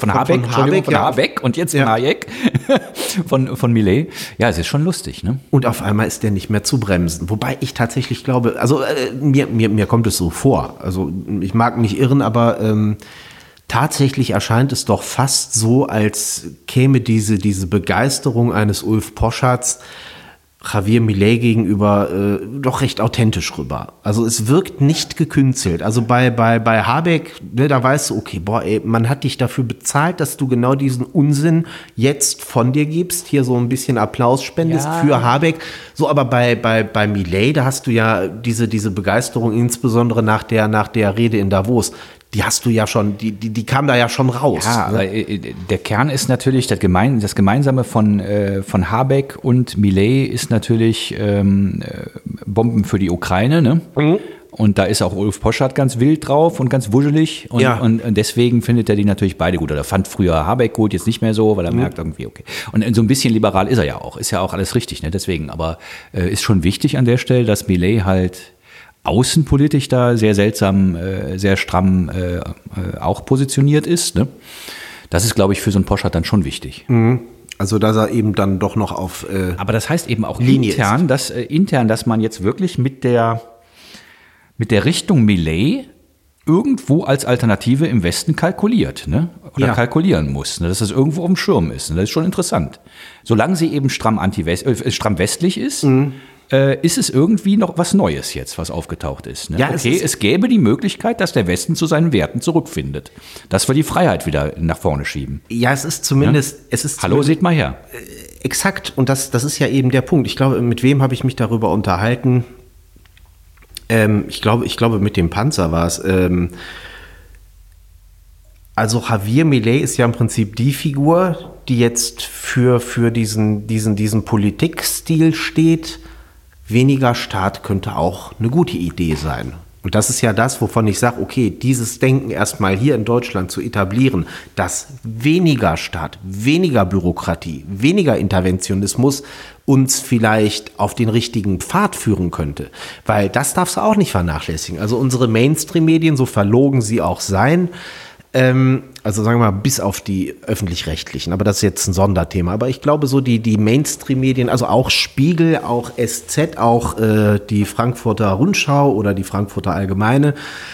und jetzt von Hayek, von Milei. Ja, es ist schon lustig, ne? Und auf einmal ist der nicht mehr zu bremsen. Wobei ich tatsächlich glaube, also mir kommt es so vor, also ich mag mich irren, aber tatsächlich erscheint es doch fast so, als käme diese Begeisterung eines Ulf Poschardts Javier Milei gegenüber doch recht authentisch rüber. Also es wirkt nicht gekünstelt. Also bei Habeck, ne, da weißt du, okay, man hat dich dafür bezahlt, dass du genau diesen Unsinn jetzt von dir gibst, hier so ein bisschen Applaus spendest für Habeck. So, aber bei Milei, da hast du ja diese Begeisterung, insbesondere nach der Rede in Davos, die hast du ja schon, die kam da ja schon raus. Ja, aber der Kern ist natürlich, das Gemeinsame von Habeck und Milei ist natürlich Bomben für die Ukraine, ne? Mhm. Und da ist auch Ulf Poschardt ganz wild drauf und ganz wuschelig. Und deswegen findet er die natürlich beide gut. Oder fand früher Habeck gut, jetzt nicht mehr so, weil er merkt irgendwie, okay. Und so ein bisschen liberal ist er ja auch. Ist ja auch alles richtig, ne? Deswegen. Aber ist schon wichtig an der Stelle, dass Milei halt außenpolitisch da sehr seltsam, sehr stramm auch positioniert ist, ne? Das ist, glaube ich, für so einen Poschardt dann schon wichtig. Mhm. Also, dass er eben dann doch noch auf aber das heißt eben auch Linie intern, dass man jetzt wirklich mit der Richtung Milei irgendwo als Alternative im Westen kalkuliert, ne? Oder kalkulieren muss, ne? Dass das irgendwo auf dem Schirm ist. Ne? Das ist schon interessant. Solange sie eben stramm westlich ist, ist es irgendwie noch was Neues jetzt, was aufgetaucht ist. Ne? Ja, es gäbe die Möglichkeit, dass der Westen zu seinen Werten zurückfindet. Dass wir die Freiheit wieder nach vorne schieben. Ja, es ist zumindest... Ja? Hallo, seht mal her. Exakt, und das ist ja eben der Punkt. Ich glaube, mit wem habe ich mich darüber unterhalten? Ich glaube, mit dem Panzer war es. Also Javier Milei ist ja im Prinzip die Figur, die jetzt für diesen Politikstil steht. Weniger Staat könnte auch eine gute Idee sein. Und das ist ja das, wovon ich sage, okay, dieses Denken erstmal hier in Deutschland zu etablieren, dass weniger Staat, weniger Bürokratie, weniger Interventionismus uns vielleicht auf den richtigen Pfad führen könnte. Weil das darfst du auch nicht vernachlässigen. Also unsere Mainstream-Medien, so verlogen sie auch sein, also sagen wir mal bis auf die öffentlich-rechtlichen, aber das ist jetzt ein Sonderthema. Aber ich glaube so die Mainstream-Medien, also auch Spiegel, auch SZ, auch die Frankfurter Rundschau oder die Frankfurter Allgemeine,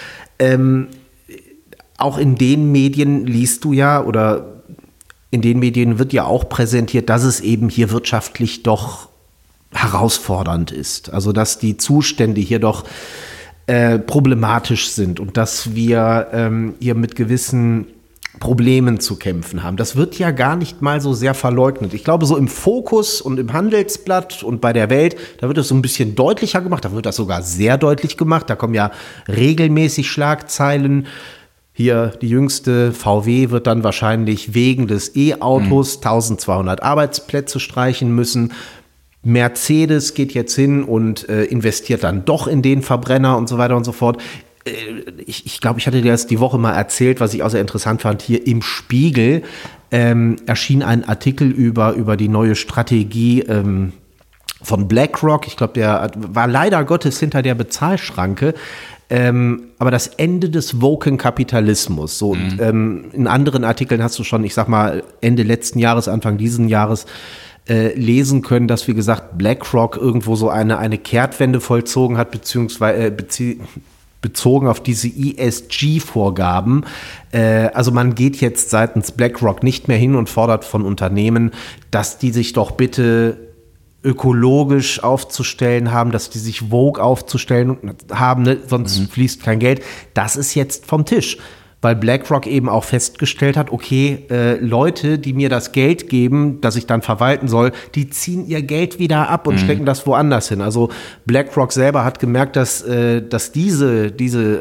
auch in den Medien liest du ja oder in den Medien wird ja auch präsentiert, dass es eben hier wirtschaftlich doch herausfordernd ist. Also dass die Zustände hier doch problematisch sind und dass wir hier mit gewissen Problemen zu kämpfen haben. Das wird ja gar nicht mal so sehr verleugnet. Ich glaube, so im Fokus und im Handelsblatt und bei der Welt, da wird es so ein bisschen deutlicher gemacht, da wird das sogar sehr deutlich gemacht. Da kommen ja regelmäßig Schlagzeilen. Hier die jüngste, VW wird dann wahrscheinlich wegen des E-Autos 1200 Arbeitsplätze streichen müssen. Mercedes geht jetzt hin und investiert dann doch in den Verbrenner und so weiter und so fort. Ich glaube, ich hatte dir das die Woche mal erzählt, was ich auch sehr interessant fand. Hier im Spiegel erschien ein Artikel über die neue Strategie von BlackRock. Ich glaube, der war leider Gottes hinter der Bezahlschranke. Aber das Ende des woken Kapitalismus. So, und, in anderen Artikeln hast du schon, ich sag mal, Ende letzten Jahres, Anfang diesen Jahres lesen können, dass, wie gesagt, BlackRock irgendwo so eine Kehrtwende vollzogen hat, beziehungsweise bezogen auf diese ESG-Vorgaben. Also man geht jetzt seitens BlackRock nicht mehr hin und fordert von Unternehmen, dass die sich doch bitte ökologisch aufzustellen haben, dass die sich Vogue aufzustellen haben, ne? Sonst fließt kein Geld. Das ist jetzt vom Tisch, weil BlackRock eben auch festgestellt hat, okay, Leute, die mir das Geld geben, das ich dann verwalten soll, die ziehen ihr Geld wieder ab und stecken das woanders hin. Also BlackRock selber hat gemerkt, dass diese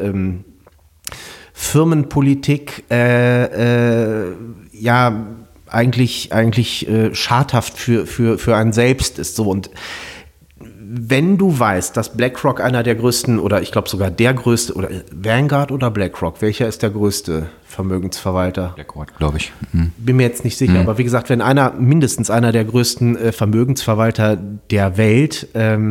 Firmenpolitik eigentlich schadhaft für einen selbst ist. So, und wenn du weißt, dass BlackRock einer der größten oder ich glaube sogar der größte oder Vanguard oder BlackRock, welcher ist der größte Vermögensverwalter? BlackRock, glaube ich. Bin mir jetzt nicht sicher, aber wie gesagt, wenn mindestens einer der größten Vermögensverwalter der Welt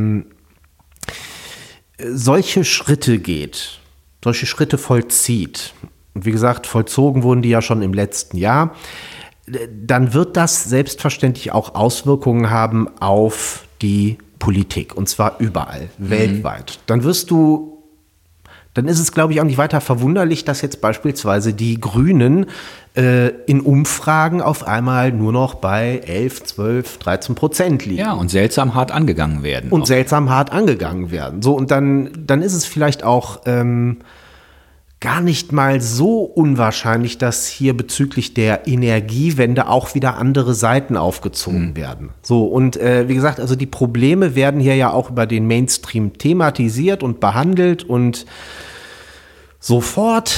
solche Schritte geht, solche Schritte vollzieht, und wie gesagt, vollzogen wurden die ja schon im letzten Jahr, dann wird das selbstverständlich auch Auswirkungen haben auf die Politik, und zwar überall, weltweit. Dann ist es, glaube ich, auch nicht weiter verwunderlich, dass jetzt beispielsweise die Grünen in Umfragen auf einmal nur noch bei 11, 12, 13% liegen. Ja, und seltsam hart angegangen werden. So, und dann ist es vielleicht auch gar nicht mal so unwahrscheinlich, dass hier bezüglich der Energiewende auch wieder andere Seiten aufgezogen werden. So, und wie gesagt, also die Probleme werden hier ja auch über den Mainstream thematisiert und behandelt und sofort.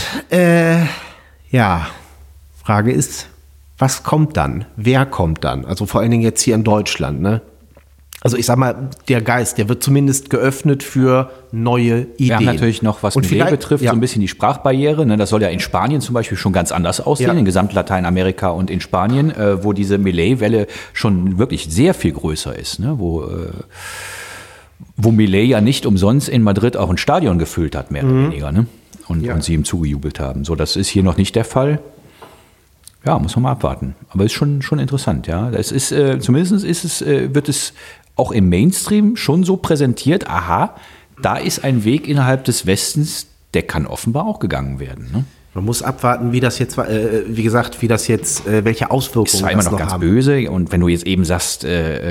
Frage ist, was kommt dann? Wer kommt dann? Also vor allen Dingen jetzt hier in Deutschland, ne? Also ich sag mal, der Geist, der wird zumindest geöffnet für neue Ideen. Wir haben natürlich noch, was Millet betrifft, so ein bisschen die Sprachbarriere. Ne? Das soll ja in Spanien zum Beispiel schon ganz anders aussehen, in Gesamtlateinamerika und in Spanien, wo diese Millet-Welle schon wirklich sehr viel größer ist. Ne? Wo Millet ja nicht umsonst in Madrid auch ein Stadion gefüllt hat, mehr oder weniger. Ne? Und sie ihm zugejubelt haben. So, das ist hier noch nicht der Fall. Ja, muss man mal abwarten. Aber ist schon interessant, ja. Das ist, zumindest wird es auch im Mainstream schon so präsentiert, aha, da ist ein Weg innerhalb des Westens, der kann offenbar auch gegangen werden. Ne? Man muss abwarten, wie das jetzt, welche Auswirkungen das ist zwar immer noch ganz böse. Und wenn du jetzt eben sagst,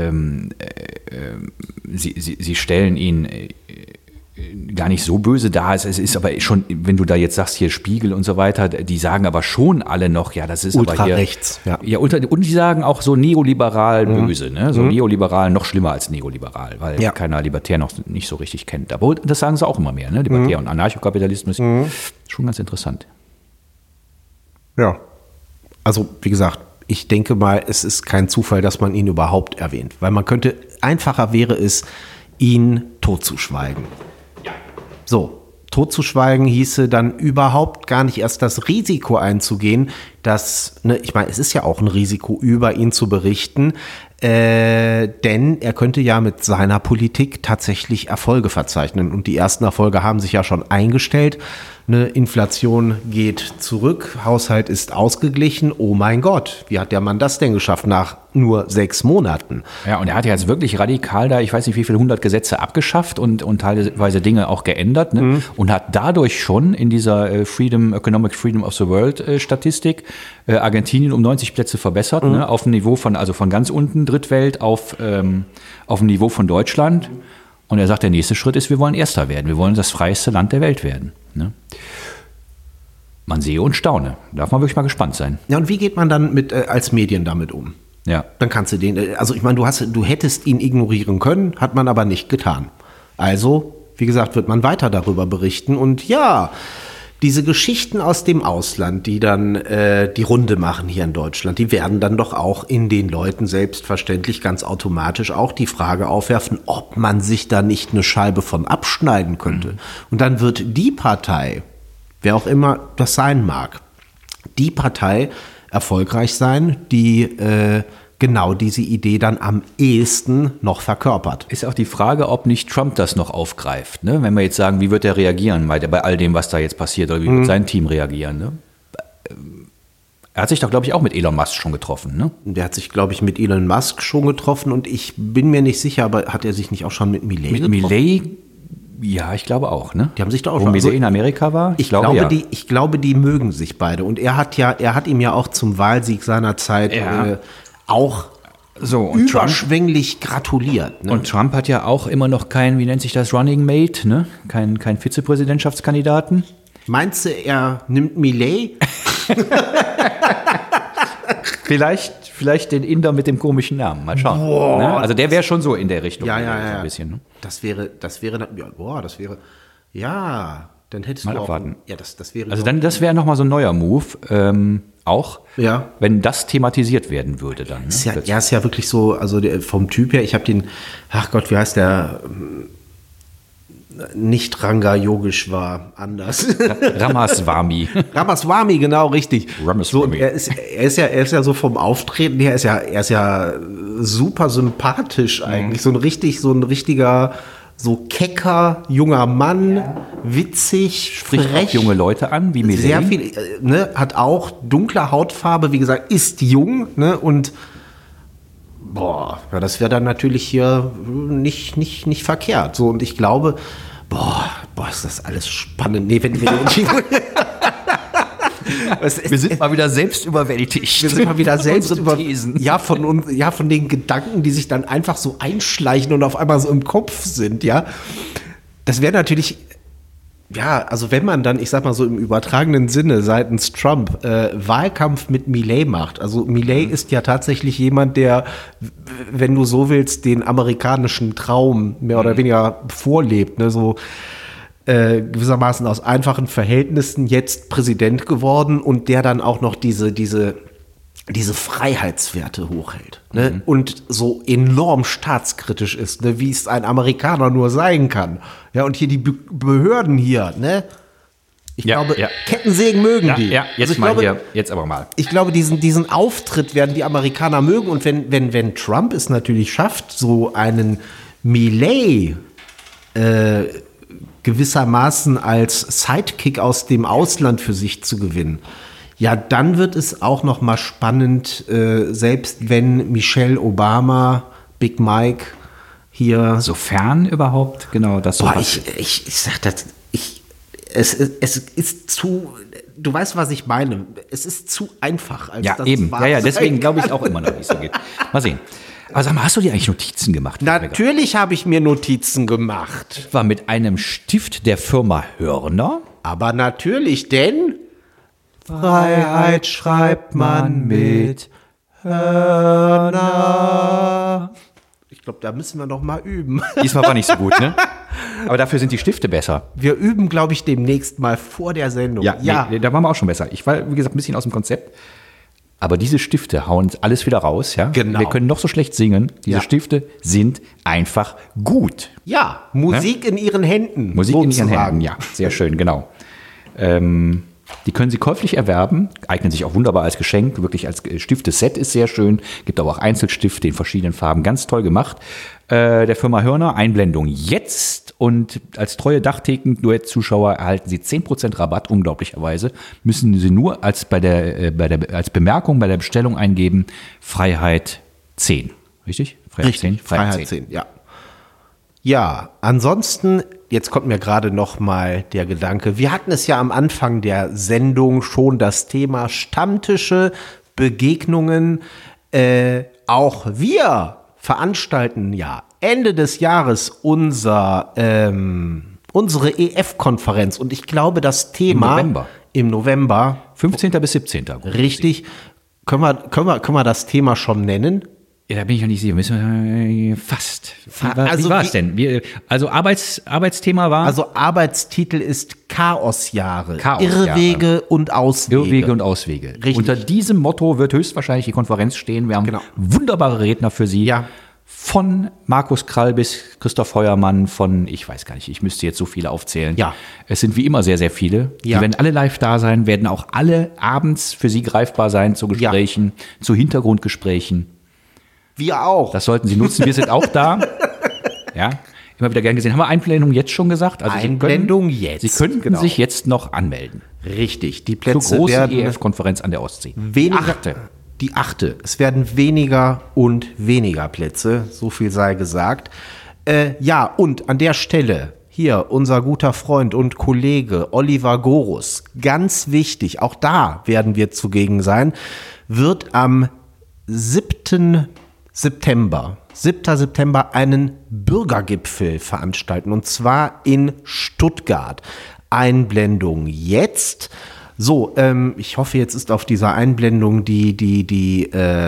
sie stellen ihn gar nicht so böse dar. Es ist aber schon, wenn du da jetzt sagst, hier Spiegel und so weiter, die sagen aber schon alle noch, ja, das ist ultra aber hier rechts. Ja, und die sagen auch so neoliberal böse, ne? So neoliberal noch schlimmer als neoliberal, weil keiner Libertär noch nicht so richtig kennt. Aber das sagen sie auch immer mehr, ne? Libertär und Anarchokapitalismus. Schon ganz interessant. Ja. Also, wie gesagt, ich denke mal, es ist kein Zufall, dass man ihn überhaupt erwähnt. Weil einfacher wäre es, ihn totzuschweigen. So, totzuschweigen hieße dann überhaupt gar nicht erst das Risiko einzugehen, dass, ich meine, es ist ja auch ein Risiko, über ihn zu berichten, denn er könnte ja mit seiner Politik tatsächlich Erfolge verzeichnen. Und die ersten Erfolge haben sich ja schon eingestellt. Eine Inflation geht zurück, Haushalt ist ausgeglichen. Oh mein Gott, wie hat der Mann das denn geschafft nach nur 6 Monaten? Ja, und er hat ja jetzt wirklich radikal da, ich weiß nicht wie viele 100 Gesetze abgeschafft und teilweise Dinge auch geändert, ne? Und hat dadurch schon in dieser Economic Freedom of the World Statistik Argentinien um 90 Plätze verbessert, ne? Auf dem Niveau von ganz unten, Drittwelt, auf dem Niveau von Deutschland. Und er sagt, der nächste Schritt ist, wir wollen Erster werden. Wir wollen das freieste Land der Welt werden. Ne? Man sehe und staune. Darf man wirklich mal gespannt sein. Ja, und wie geht man dann als Medien damit um? Ja. Dann kannst du also ich meine, du hättest ihn ignorieren können, hat man aber nicht getan. Also, wie gesagt, wird man weiter darüber berichten. Und ja, diese Geschichten aus dem Ausland, die dann die Runde machen hier in Deutschland, die werden dann doch auch in den Leuten selbstverständlich ganz automatisch auch die Frage aufwerfen, ob man sich da nicht eine Scheibe von abschneiden könnte. Und dann wird die Partei, wer auch immer das sein mag, die Partei erfolgreich sein, die genau diese Idee dann am ehesten noch verkörpert. Ist auch die Frage, ob nicht Trump das noch aufgreift. Ne? Wenn wir jetzt sagen, wie wird er reagieren bei all dem, was da jetzt passiert, oder wie wird sein Team reagieren? Ne? Er hat sich doch, glaube ich, auch mit Elon Musk schon getroffen. Ne? Der hat sich, glaube ich, mit Elon Musk schon getroffen und ich bin mir nicht sicher, aber hat er sich nicht auch schon mit Millet getroffen? Mit Millet? Ja, ich glaube auch. Ne? Die haben sich da auch schon. Wo Millet in Amerika war? Ich glaube, die mögen sich beide. Und er hat ihm ja auch zum Wahlsieg seiner Zeit auch so überschwänglich gratuliert. Ne? Und Trump hat ja auch immer noch keinen, wie nennt sich das, Running Mate, ne? Kein Vizepräsidentschaftskandidaten. Meinst du, er nimmt Millet? Vielleicht den Inder mit dem komischen Namen. Mal schauen. Ne? Also der wäre schon so in der Richtung. Ja. So ein bisschen, ne? Das wäre, dann hättest mal du abwarten. Das wäre. Also dann, das wäre nochmal so ein neuer Move, auch, wenn das thematisiert werden würde dann. Ne? Ist ja wirklich so, also vom Typ her, ich habe den, ach Gott, wie heißt der, nicht Ranga Yogeshwar, anders. Ramaswamy. Ramaswamy, genau, richtig. Ramaswamy. So, und er ist ja so vom Auftreten her, er ist ja super sympathisch eigentlich, so ein richtiger, so kecker, junger Mann, witzig, spricht frech. Auch junge Leute an, wie Millet. Sehr viel, hat auch dunkle Hautfarbe, wie gesagt, ist jung, ne, und das wäre dann natürlich hier nicht verkehrt. So, und ich glaube, ist das alles spannend. Nee, wenn wir wir sind mal wieder selbst überwältigt. Wir sind mal wieder selbst von den Gedanken, die sich dann einfach so einschleichen und auf einmal so im Kopf sind, ja. Das wäre natürlich, also wenn man dann, ich sag mal so im übertragenen Sinne seitens Trump Wahlkampf mit Millet macht. Also Millet ist ja tatsächlich jemand, der, wenn du so willst, den amerikanischen Traum mehr oder weniger vorlebt, ne, so gewissermaßen aus einfachen Verhältnissen jetzt Präsident geworden und der dann auch noch diese Freiheitswerte hochhält, ne? Und so enorm staatskritisch ist, ne? Wie es ein Amerikaner nur sein kann. Ja, und hier die Behörden hier, ne? Ich glaube, Kettensägen mögen die. Ja, jetzt also mal glaube, hier, jetzt aber mal. Ich glaube, diesen Auftritt werden die Amerikaner mögen. Und wenn Trump es natürlich schafft, so einen Milei gewissermaßen als Sidekick aus dem Ausland für sich zu gewinnen, ja, dann wird es auch noch mal spannend, selbst wenn Michelle Obama, Big Mike hier... Sofern überhaupt, genau, das so. Ich sag das, es ist zu, du weißt, was ich meine, es ist zu einfach, als ja, das eben. wahr Ja, deswegen sein glaube ich kann. auch immer noch, wie es so geht. Mal sehen. Aber sag mal, hast du dir eigentlich Notizen gemacht? Natürlich habe ich mir Notizen gemacht. War mit einem Stift der Firma Hörner. Aber natürlich, denn Freiheit schreibt man mit Hörner. Ich glaube, da müssen wir noch mal üben. Diesmal war nicht so gut, ne? Aber dafür sind die Stifte besser. Wir üben, glaube ich, demnächst mal vor der Sendung. Nee, da waren wir auch schon besser. Ich war, wie gesagt, ein bisschen aus dem Konzept. Aber diese Stifte hauen alles wieder raus, ja? Genau. Wir können noch so schlecht singen. Diese Stifte sind einfach gut. Ja, Musik in ihren Händen. Musik in ihren sozusagen. Händen, ja. Sehr schön, genau. Die können Sie käuflich erwerben, eignen sich auch wunderbar als Geschenk, wirklich als Stifteset ist sehr schön, gibt aber auch Einzelstifte in verschiedenen Farben, ganz toll gemacht. Der Firma Hörner, Einblendung jetzt und als treue Dachtheken-Duett-Zuschauer erhalten Sie 10% Rabatt, unglaublicherweise, müssen Sie nur als Bemerkung bei der Bestellung eingeben, Freiheit 10, richtig? Freiheit 10, ja. Ja, ansonsten, jetzt kommt mir gerade noch mal der Gedanke, wir hatten es ja am Anfang der Sendung schon das Thema Stammtische, Begegnungen. Auch wir veranstalten ja Ende des Jahres unsere EF-Konferenz und ich glaube, das Thema im November 15. bis 17. Richtig. Können wir das Thema schon nennen? Ja, da bin ich noch nicht sicher. Fast. Wie war es denn? Arbeitsthema war? Also Arbeitstitel ist Chaosjahre. Chaosjahre. Irrwege und Auswege. Irrwege und Auswege. Richtig. Unter diesem Motto wird höchstwahrscheinlich die Konferenz stehen. Wir haben wunderbare Redner für Sie. Ja. Von Markus Krall bis Christoph Heuermann, von, ich weiß gar nicht, ich müsste jetzt so viele aufzählen. Ja. Es sind wie immer sehr, sehr viele. Ja. Die werden alle live da sein, werden auch alle abends für Sie greifbar sein zu Gesprächen, zu Hintergrundgesprächen. Wir auch. Das sollten Sie nutzen. Wir sind auch da. Ja, immer wieder gern gesehen. Haben wir Einblendung jetzt schon gesagt? Also Einblendung jetzt. Sie könnten sich jetzt noch anmelden. Richtig. Die Zur Plätze großen werden EF-Konferenz an der Ostsee. Die 8. Es werden weniger und weniger Plätze. So viel sei gesagt. Ja, und an der Stelle hier unser guter Freund und Kollege Oliver Gorus. Ganz wichtig, auch da werden wir zugegen sein, wird am 7. September einen Bürgergipfel veranstalten und zwar in Stuttgart. Einblendung jetzt. So, ich hoffe, jetzt ist auf dieser Einblendung die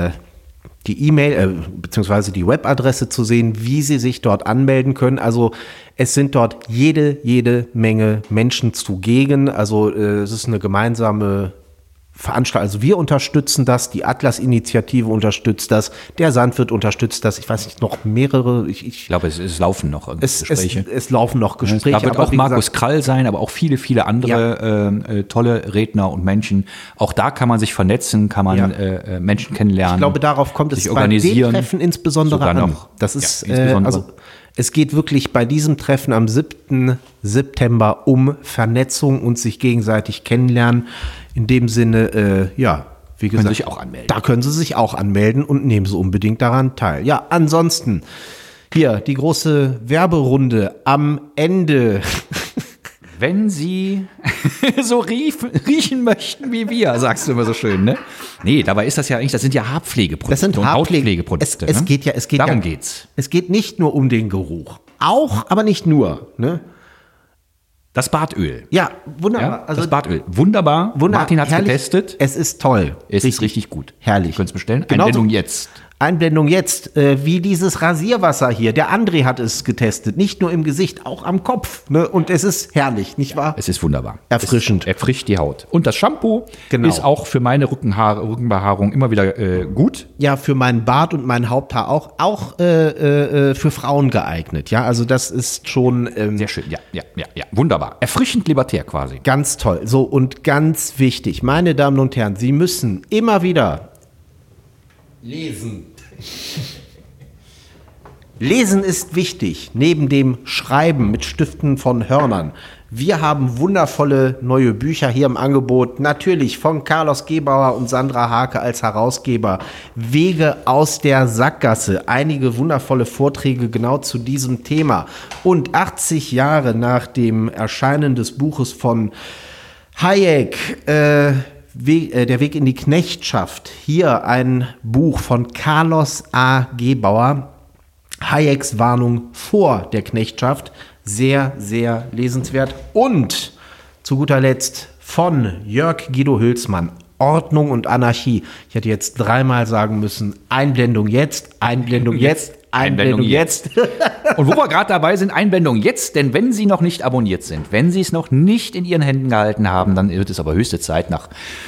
E-Mail beziehungsweise die Webadresse zu sehen, wie Sie sich dort anmelden können. Also es sind dort jede Menge Menschen zugegen. Also es ist eine gemeinsame Veranstaltung. Also wir unterstützen das, die Atlas-Initiative unterstützt das, der Sandwirt unterstützt das. Ich weiß nicht, noch mehrere. Ich glaube, es laufen noch Gespräche. Es laufen noch Gespräche. Da wird auch Markus Krall sein, aber auch viele, viele andere tolle Redner und Menschen. Auch da kann man sich vernetzen, kann man Menschen kennenlernen. Ich glaube, darauf kommt es bei den Treffen insbesondere an. Das ist also es geht wirklich bei diesem Treffen am 7. September um Vernetzung und sich gegenseitig kennenlernen. In dem Sinne, wie gesagt, können Sie sich auch anmelden. Da können Sie sich auch anmelden und nehmen Sie unbedingt daran teil. Ja, ansonsten hier die große Werberunde am Ende. Wenn Sie so riechen möchten wie wir, sagst du immer so schön, ne? Nee, dabei ist das ja eigentlich, das sind ja Haarpflegeprodukte. Das sind Hautpflegeprodukte. Darum geht's. Es geht nicht nur um den Geruch. Auch, aber nicht nur, ne? Das Badöl. Ja, wunderbar. Ja, also das Badöl. Wunderbar. Martin hat es getestet. Es ist toll. Es ist richtig gut. Herrlich. Sie können es bestellen. Einblendung jetzt. Einblendung jetzt, wie dieses Rasierwasser hier. Der André hat es getestet, nicht nur im Gesicht, auch am Kopf. Ne? Und es ist herrlich, nicht wahr? Es ist wunderbar. Erfrischend. Es erfrischt die Haut. Und das Shampoo Genau. ist auch für meine Rückenbehaarung immer wieder gut. Ja, für meinen Bart und mein Haupthaar auch für Frauen geeignet. Ja, also das ist schon Sehr schön, ja. Wunderbar. Erfrischend libertär quasi. ganz toll. So, und ganz wichtig, meine Damen und Herren, Sie müssen immer wieder lesen. Lesen ist wichtig, neben dem Schreiben mit Stiften von Hörnern. Wir haben wundervolle neue Bücher hier im Angebot. Natürlich von Carlos Gebauer und Sandra Hake als Herausgeber. Wege aus der Sackgasse. Einige wundervolle Vorträge genau zu diesem Thema. Und 80 Jahre nach dem Erscheinen des Buches von Hayek, der Weg in die Knechtschaft. Hier ein Buch von Carlos A. Gebauer. Hayeks Warnung vor der Knechtschaft. Sehr, sehr lesenswert. Und zu guter Letzt von Jörg Guido Hülsmann. Ordnung und Anarchie. Ich hätte jetzt dreimal sagen müssen, Einblendung jetzt, Einblendung jetzt, Einblendung jetzt. Und wo wir gerade dabei sind, Einblendung jetzt, denn wenn Sie noch nicht abonniert sind, wenn Sie es noch nicht in Ihren Händen gehalten haben, dann wird es aber höchste Zeit nach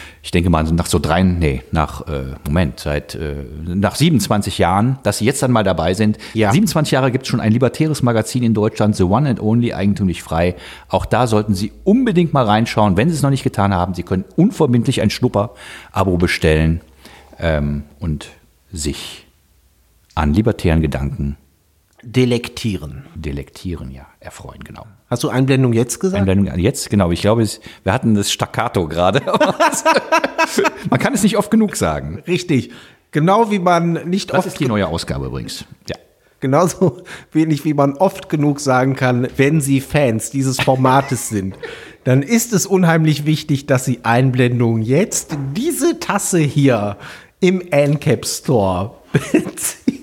27 Jahren, dass Sie jetzt dann mal dabei sind. Ja. 27 Jahre gibt es schon ein libertäres Magazin in Deutschland, The One and Only, eigentümlich frei. Auch da sollten Sie unbedingt mal reinschauen, wenn Sie es noch nicht getan haben. Sie können unverbindlich ein Schnupper-Abo bestellen und sich an libertären Gedanken Delektieren. erfreuen, genau. Hast du Einblendung jetzt gesagt? Einblendung jetzt, genau. Ich glaube, wir hatten das Staccato gerade. Man kann es nicht oft genug sagen. Richtig. Genau wie man nicht Das oft ist die neue Ausgabe übrigens. Ja. genauso wenig wie man oft genug sagen kann, wenn Sie Fans dieses Formates sind, dann ist es unheimlich wichtig, dass Sie Einblendung jetzt diese Tasse hier im ANCAP Store beziehen.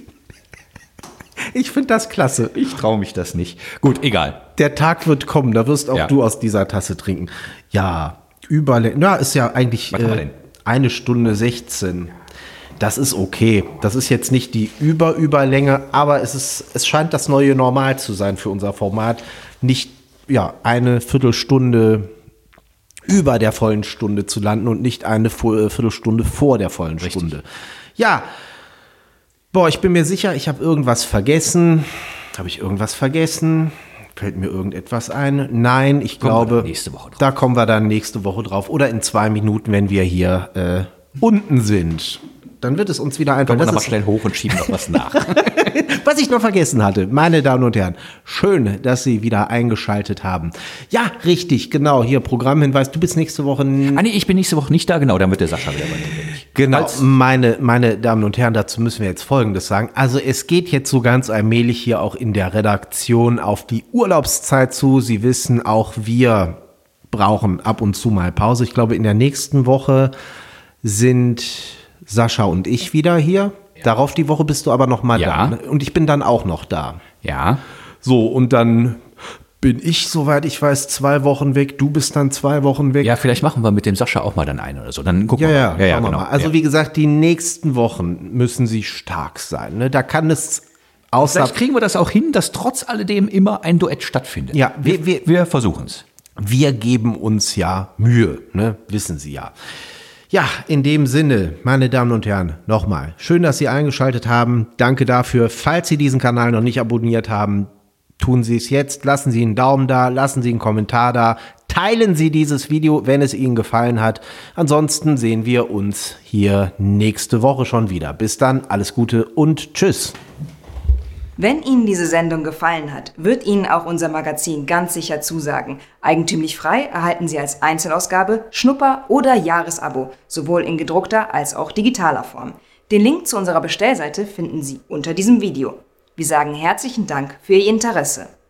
Ich finde das klasse. Ich traue mich das nicht. Gut, egal. Der Tag wird kommen, da wirst auch du aus dieser Tasse trinken. Ja, ist ja eigentlich Was haben wir denn? 1 Stunde 16. Das ist okay. Das ist jetzt nicht die Überlänge, aber es scheint das neue Normal zu sein für unser Format. Nicht eine Viertelstunde über der vollen Stunde zu landen und nicht eine Viertelstunde vor der vollen Stunde. Ja, ich bin mir sicher, ich habe irgendwas vergessen. Habe ich irgendwas vergessen? Fällt mir irgendetwas ein? Nein, ich glaube, da kommen wir dann nächste Woche drauf. Oder in 2 Minuten, wenn wir hier unten sind. Dann wird es uns wieder einfallen. Kommen wir aber schnell hoch und schieben noch was nach. Was ich noch vergessen hatte, meine Damen und Herren, schön, dass Sie wieder eingeschaltet haben. Ja, richtig, genau, hier Programmhinweis. Du bist nächste Woche... Nee, ich bin nächste Woche nicht da, genau, dann wird der Sascha wieder bei mir. Genau, meine Damen und Herren, dazu müssen wir jetzt Folgendes sagen. Also es geht jetzt so ganz allmählich hier auch in der Redaktion auf die Urlaubszeit zu. Sie wissen, auch wir brauchen ab und zu mal Pause. Ich glaube, in der nächsten Woche sind Sascha und ich wieder hier. Darauf die Woche bist du aber noch mal da. Und ich bin dann auch noch da. Ja. So, und dann bin ich, soweit ich weiß, 2 Wochen weg. Du bist dann 2 Wochen weg. Ja, vielleicht machen wir mit dem Sascha auch mal dann einen oder so. Dann gucken wir mal. Ja, genau. Also wie gesagt, die nächsten Wochen müssen sie stark sein. Ne? Da kann es Vielleicht kriegen wir das auch hin, dass trotz alledem immer ein Duett stattfindet. Ja, wir versuchen es. Wir geben uns ja Mühe, ne? Wissen Sie ja. Ja, in dem Sinne, meine Damen und Herren, nochmal, schön, dass Sie eingeschaltet haben. Danke dafür. Falls Sie diesen Kanal noch nicht abonniert haben, tun Sie es jetzt. Lassen Sie einen Daumen da, lassen Sie einen Kommentar da. Teilen Sie dieses Video, wenn es Ihnen gefallen hat. Ansonsten sehen wir uns hier nächste Woche schon wieder. Bis dann, alles Gute und tschüss. Wenn Ihnen diese Sendung gefallen hat, wird Ihnen auch unser Magazin ganz sicher zusagen. Eigentümlich frei erhalten Sie als Einzelausgabe, Schnupper- oder Jahresabo, sowohl in gedruckter als auch digitaler Form. Den Link zu unserer Bestellseite finden Sie unter diesem Video. Wir sagen herzlichen Dank für Ihr Interesse.